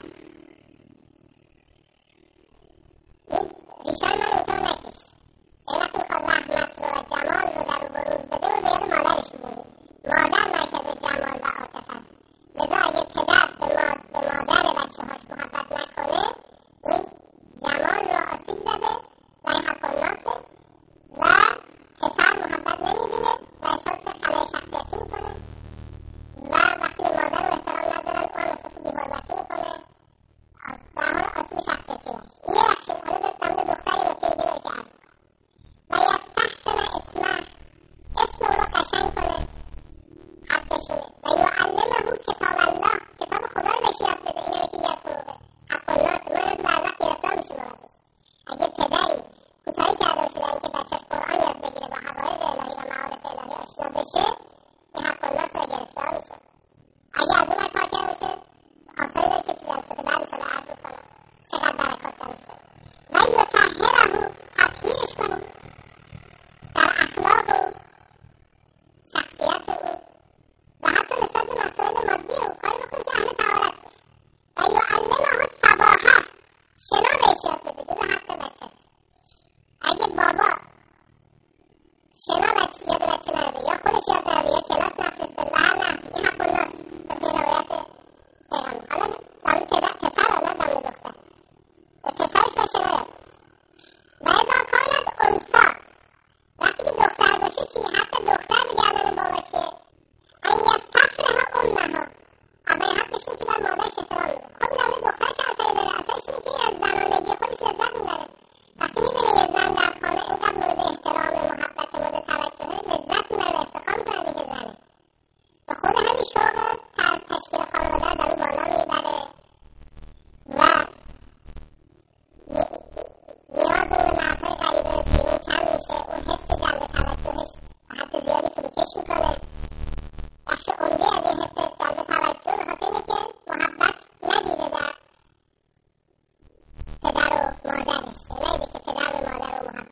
این ریشای من رو تو نکش. این وقتی میخواد رحمت رو و جمال رو در رو بروز بده، رو به یاد مادرش میبینید. مادر مرکز جمال و عاطفه است. لذا اگه پدر به مادر بچه هاش محبت نکنه، این جمال رو آسیب زده و این حق الناسه و پسر محبت نمیبینه و احساس خلای شخصیتی میکنه و وقتی به مادر رو احترام ندارن، اون احساس بی‌حرمتی میکنه، در حال آسیب شخصیتی هست. این یه بخشه. حالا در مورد دختری نکته دیگه داره که عرض و یستحسن اسمه، اسم اون رو قشنگ کنه، حقشونه. و یعلمه کتاب الله، کتاب خدا رو بهش یاد بده. اینه که یاد کنه حق الناس. ما از برزخ گرفتار میشیم بابتش. اگه پدری کوتاهی کرده باشه در اینکه بچه‌ش قرآن یاد بگیره، با حقایق الهی و معارف الهی آشنا بشه، این حق الناس رو گرفتار میشه. اگه از اون کار کرده باشه، آثاری داره که تو جلسات بعد انشاءالله عرض میکنم چقدر برکات درش داره. و یطهره، تطهیرش کنه در اخلاق او، شخصیت او و حتی نسبت به مسائل مادی او. کاری بکنه که اهل طهارت باشه. و یعلمه سباحه، شنا بهش یاد بده. جز حق بچه است. اگه بابا شنا یاد بچه نده، یا خودش یاد نده، یا کلاس نفرسته و هر نه، این حق الناس به روایت پیغمبر. حالا دامن پسر ها، نه دامن دختر. به پسرش با شنا یاد. و اذا کانت انثی، وقتی که دختر باشه چی؟ حتی دختر به گردن بابا چیه؟ ان یستفتح امها، اولین حقش اینه که بر مادرش احترام بده. خب این همه دختر چه اثری داره؟ اثرش اینه که این از زنانگی خودش لذت میبره. وقتی میبینه یه زن در خانه اینقدر مورد احترام، محبت، مورد توجهه، لذت میبره و افتخار میکنه به که زنه. و خود همین شوق تشکیل خانواده در اون بالا میبره و نیاز اون مردهای غریبه بیرون کم میشه. اون حس جلب توجهش و حتی زیادی فروکش میکنه. بخش عمده از این حس جلب توجه به خاطر اینه که محبت ندیده در پدر و مادرش. ندیده که پدر به مادر و محبت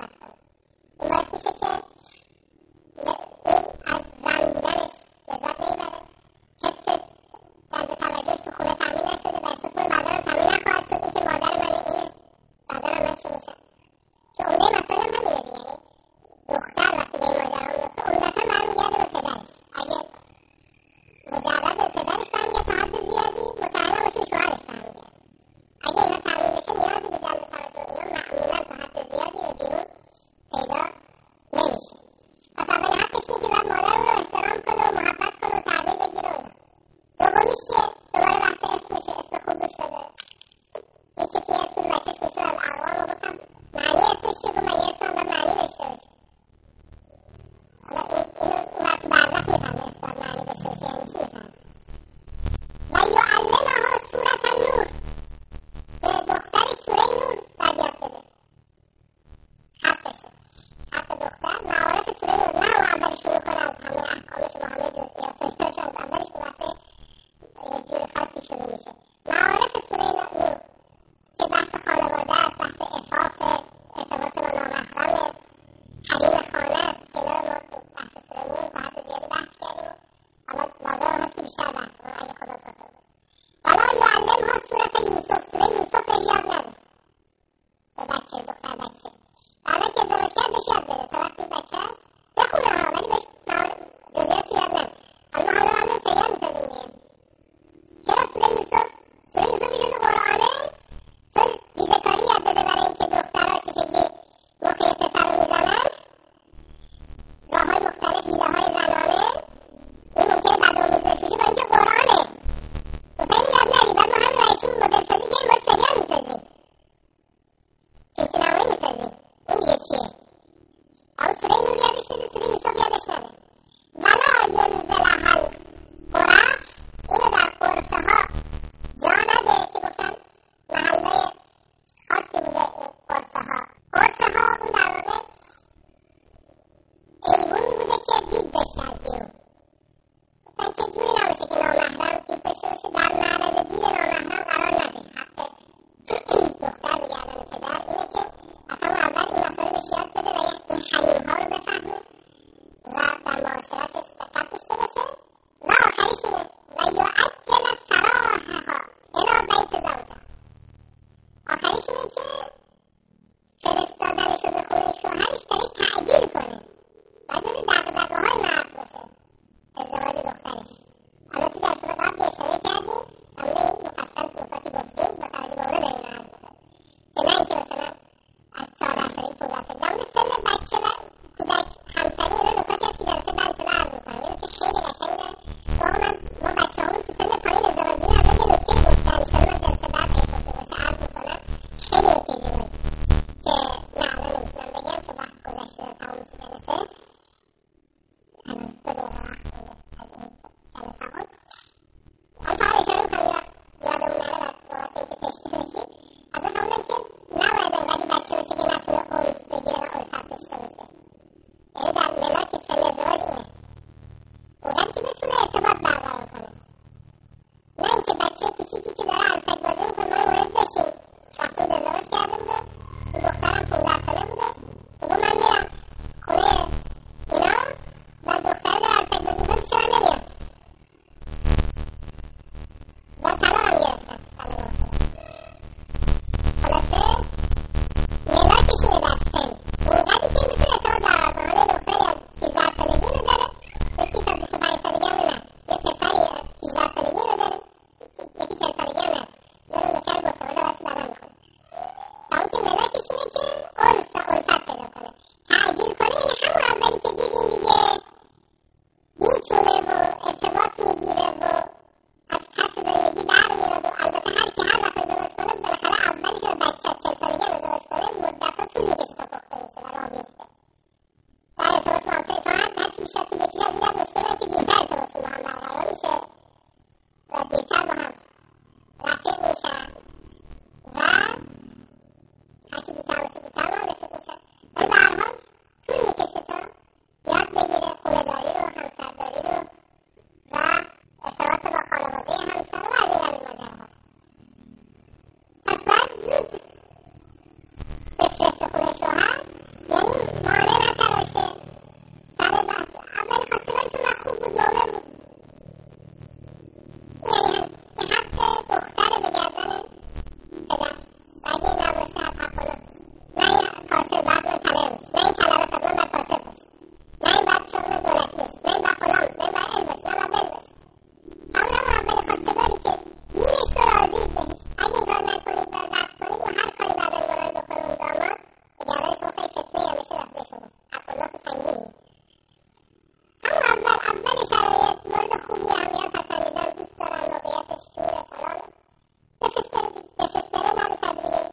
سورت یوسف، سوره یوسف یاد نده به بچه، دختر بچه. بعدا که ازدواج کرد بهش یاد بده، تا وقتی بچه هست بخونه ها، ولی بهش جزئیات یاد نده. حالا ما همه هم سریال میسازیم دیگه. چرا سوره یوسف یه جز قرآنه؟ چون دیده‌کاری یاد بده برای اینکه دخترها چه شکلی موقع پسر رو میزنن، راه‌های مختلف، حیله‌های زنانه. این ممکنه بد آموزش بشه با اینکه قرآنه. مطمئن یاد ندی، بعد ما همین رئیسون مدل سازی که باش سریال میسازیم، فیلمنامه میسازیم. اون دیگه چیه؟ اما سوره نور یادش بده، سوره یوسف یادش نده. ولا ینزلها القرش، اینو در قرصه ها جا نده که گفتن محله خاصی بوده این قرصه ها. قرصه ها اون در واقع ایوونی بوده که دید داشته از بیرون. مثلا چه جوری نباشه که نامحرم دید داشته باشه، در معرض دید نامحرم قرار نده. حق دختر به گردن پدر اینه که اصلا اول این مسئله بهش یاد بده و این حریم ها رو بفهمه و در معاشرتش دقت داشته باشه. و آخریش اینه و یعجل سراحها الی بیت زوجها. آخریش اینه که فرستادنش رو به خونه شوهرش درش تعجیل کنه، باید بده دغدغه‌های مرد باشه ازدواج دخترش. البته در طور قبل اشاره کردیم، اما این مفصل نکاتی گفتیم با توجه به اونه داریم عرض میکنیم که نه اینکه مثلا از 14 سالگی 15 سالگی در سن بچه و کودک همسری اینا نکاتی هست که در سن بچه عرض میکنم. این که خیلی قشنگه. ما بچه همون تو سن پایین ازدواج می‌کنیم. الان یه نکته گفتم انشاءالله من جلسه بعد اگه گفته باشه عرض میکنم. خیلی نکته زیبایی که نه الان نمیتونم بگم که وقت گذشته و تمام میشه جلسه. الان 2 دقیقه وقت مونده از این جلسه‌مون. من فقط اشاره میکنم یادمون نره و بابت اینکه تشنه بشید از اون همونم که نباید انقدر بچه باشه که نتونه انس بگیره و الفت داشته باشه. یعنی در ملاک سن ازدواج اینه، اونقدر که بتونه ارتباط برقرار کنه. نه اینکه بچه کوچیکی که داره عروسک بازی میکنه. ما مورد داشتیم وقتی ازدواج کرده بوده، این دخترم 15 ساله بوده، میگه من میرم خونه اینا و دختر داره عروسک بازی میکنه پیش من نمیاد. باید طلاقم گرفتم خلاصه ملاکش اینه در سن، اونقدری که میتونه ارتباط برقرار کنه. دختری از 13 سالگی رو داره، یکی تا 25 سالگی هم نه، یه پسری از 18 سالگی رو داره، یکی 40 سالگی هم نه. یه نکته رو گفتم ولی بچه برام میکنه تا اون که ملاکش اینه که الفت پیدا کنه، تعجیل کنه. یعنی همون اولی که دیدیم دیگه میتونه و ارتباط میگیره و از پس زندگی برمیاد. و البته هر کی هر وقت ازدواج کنه بالاخره اولش رو بچه 40 سالگی هم ازدواج کنه مدت‌ها طول میکشه تا پخته بشه و راه بیفته. در ارتباط با همسایه تا هرچی بیشتر طول بکشه از این مشکل هست که دیرتر ارتباطشون با هم برقرار میشه و دیرتر با هم رفیق میشن و هرچی زودتر باشه زودتر با هم رفیق میشن. ولی به هر حال طول میکشه تا یاد بگیره خونه‌داری رو، همسرداری رو و ارتباط با خانواده همسر و از این قبیل ماجراها. پس باید زود بفرسته خونه شوهر، یعنی مانع نتراشه. سر بحث اول خواستگاریشون نه خوب بود، نامه بود، یعنی به حق دختر به گردن پدر. اگه این نباشه از حق خلاص بشه. نه این قاصر باید من طلبه باشه، نه این طلبه ساز من باید قاصر باشه، نه این باید شغل دولتی باشه، نه این باید فلان باشه، نه این باید علم باشه، نه باید بل باشه. همون اول خواستگاری که دینش تو راضی بهش، اگه این کار نکنید و رفت کنید و هر کاری بعدن برای بکنه اون داماد به گردن شما خیلی فتنه یا میشه وقته شماست. اقلاف سنگینی همون اول شرایط مورد خوبی هم پسندیدن، دوست دارن، موقعیتش جوره فلانه، بفرست بره نبه تدریجی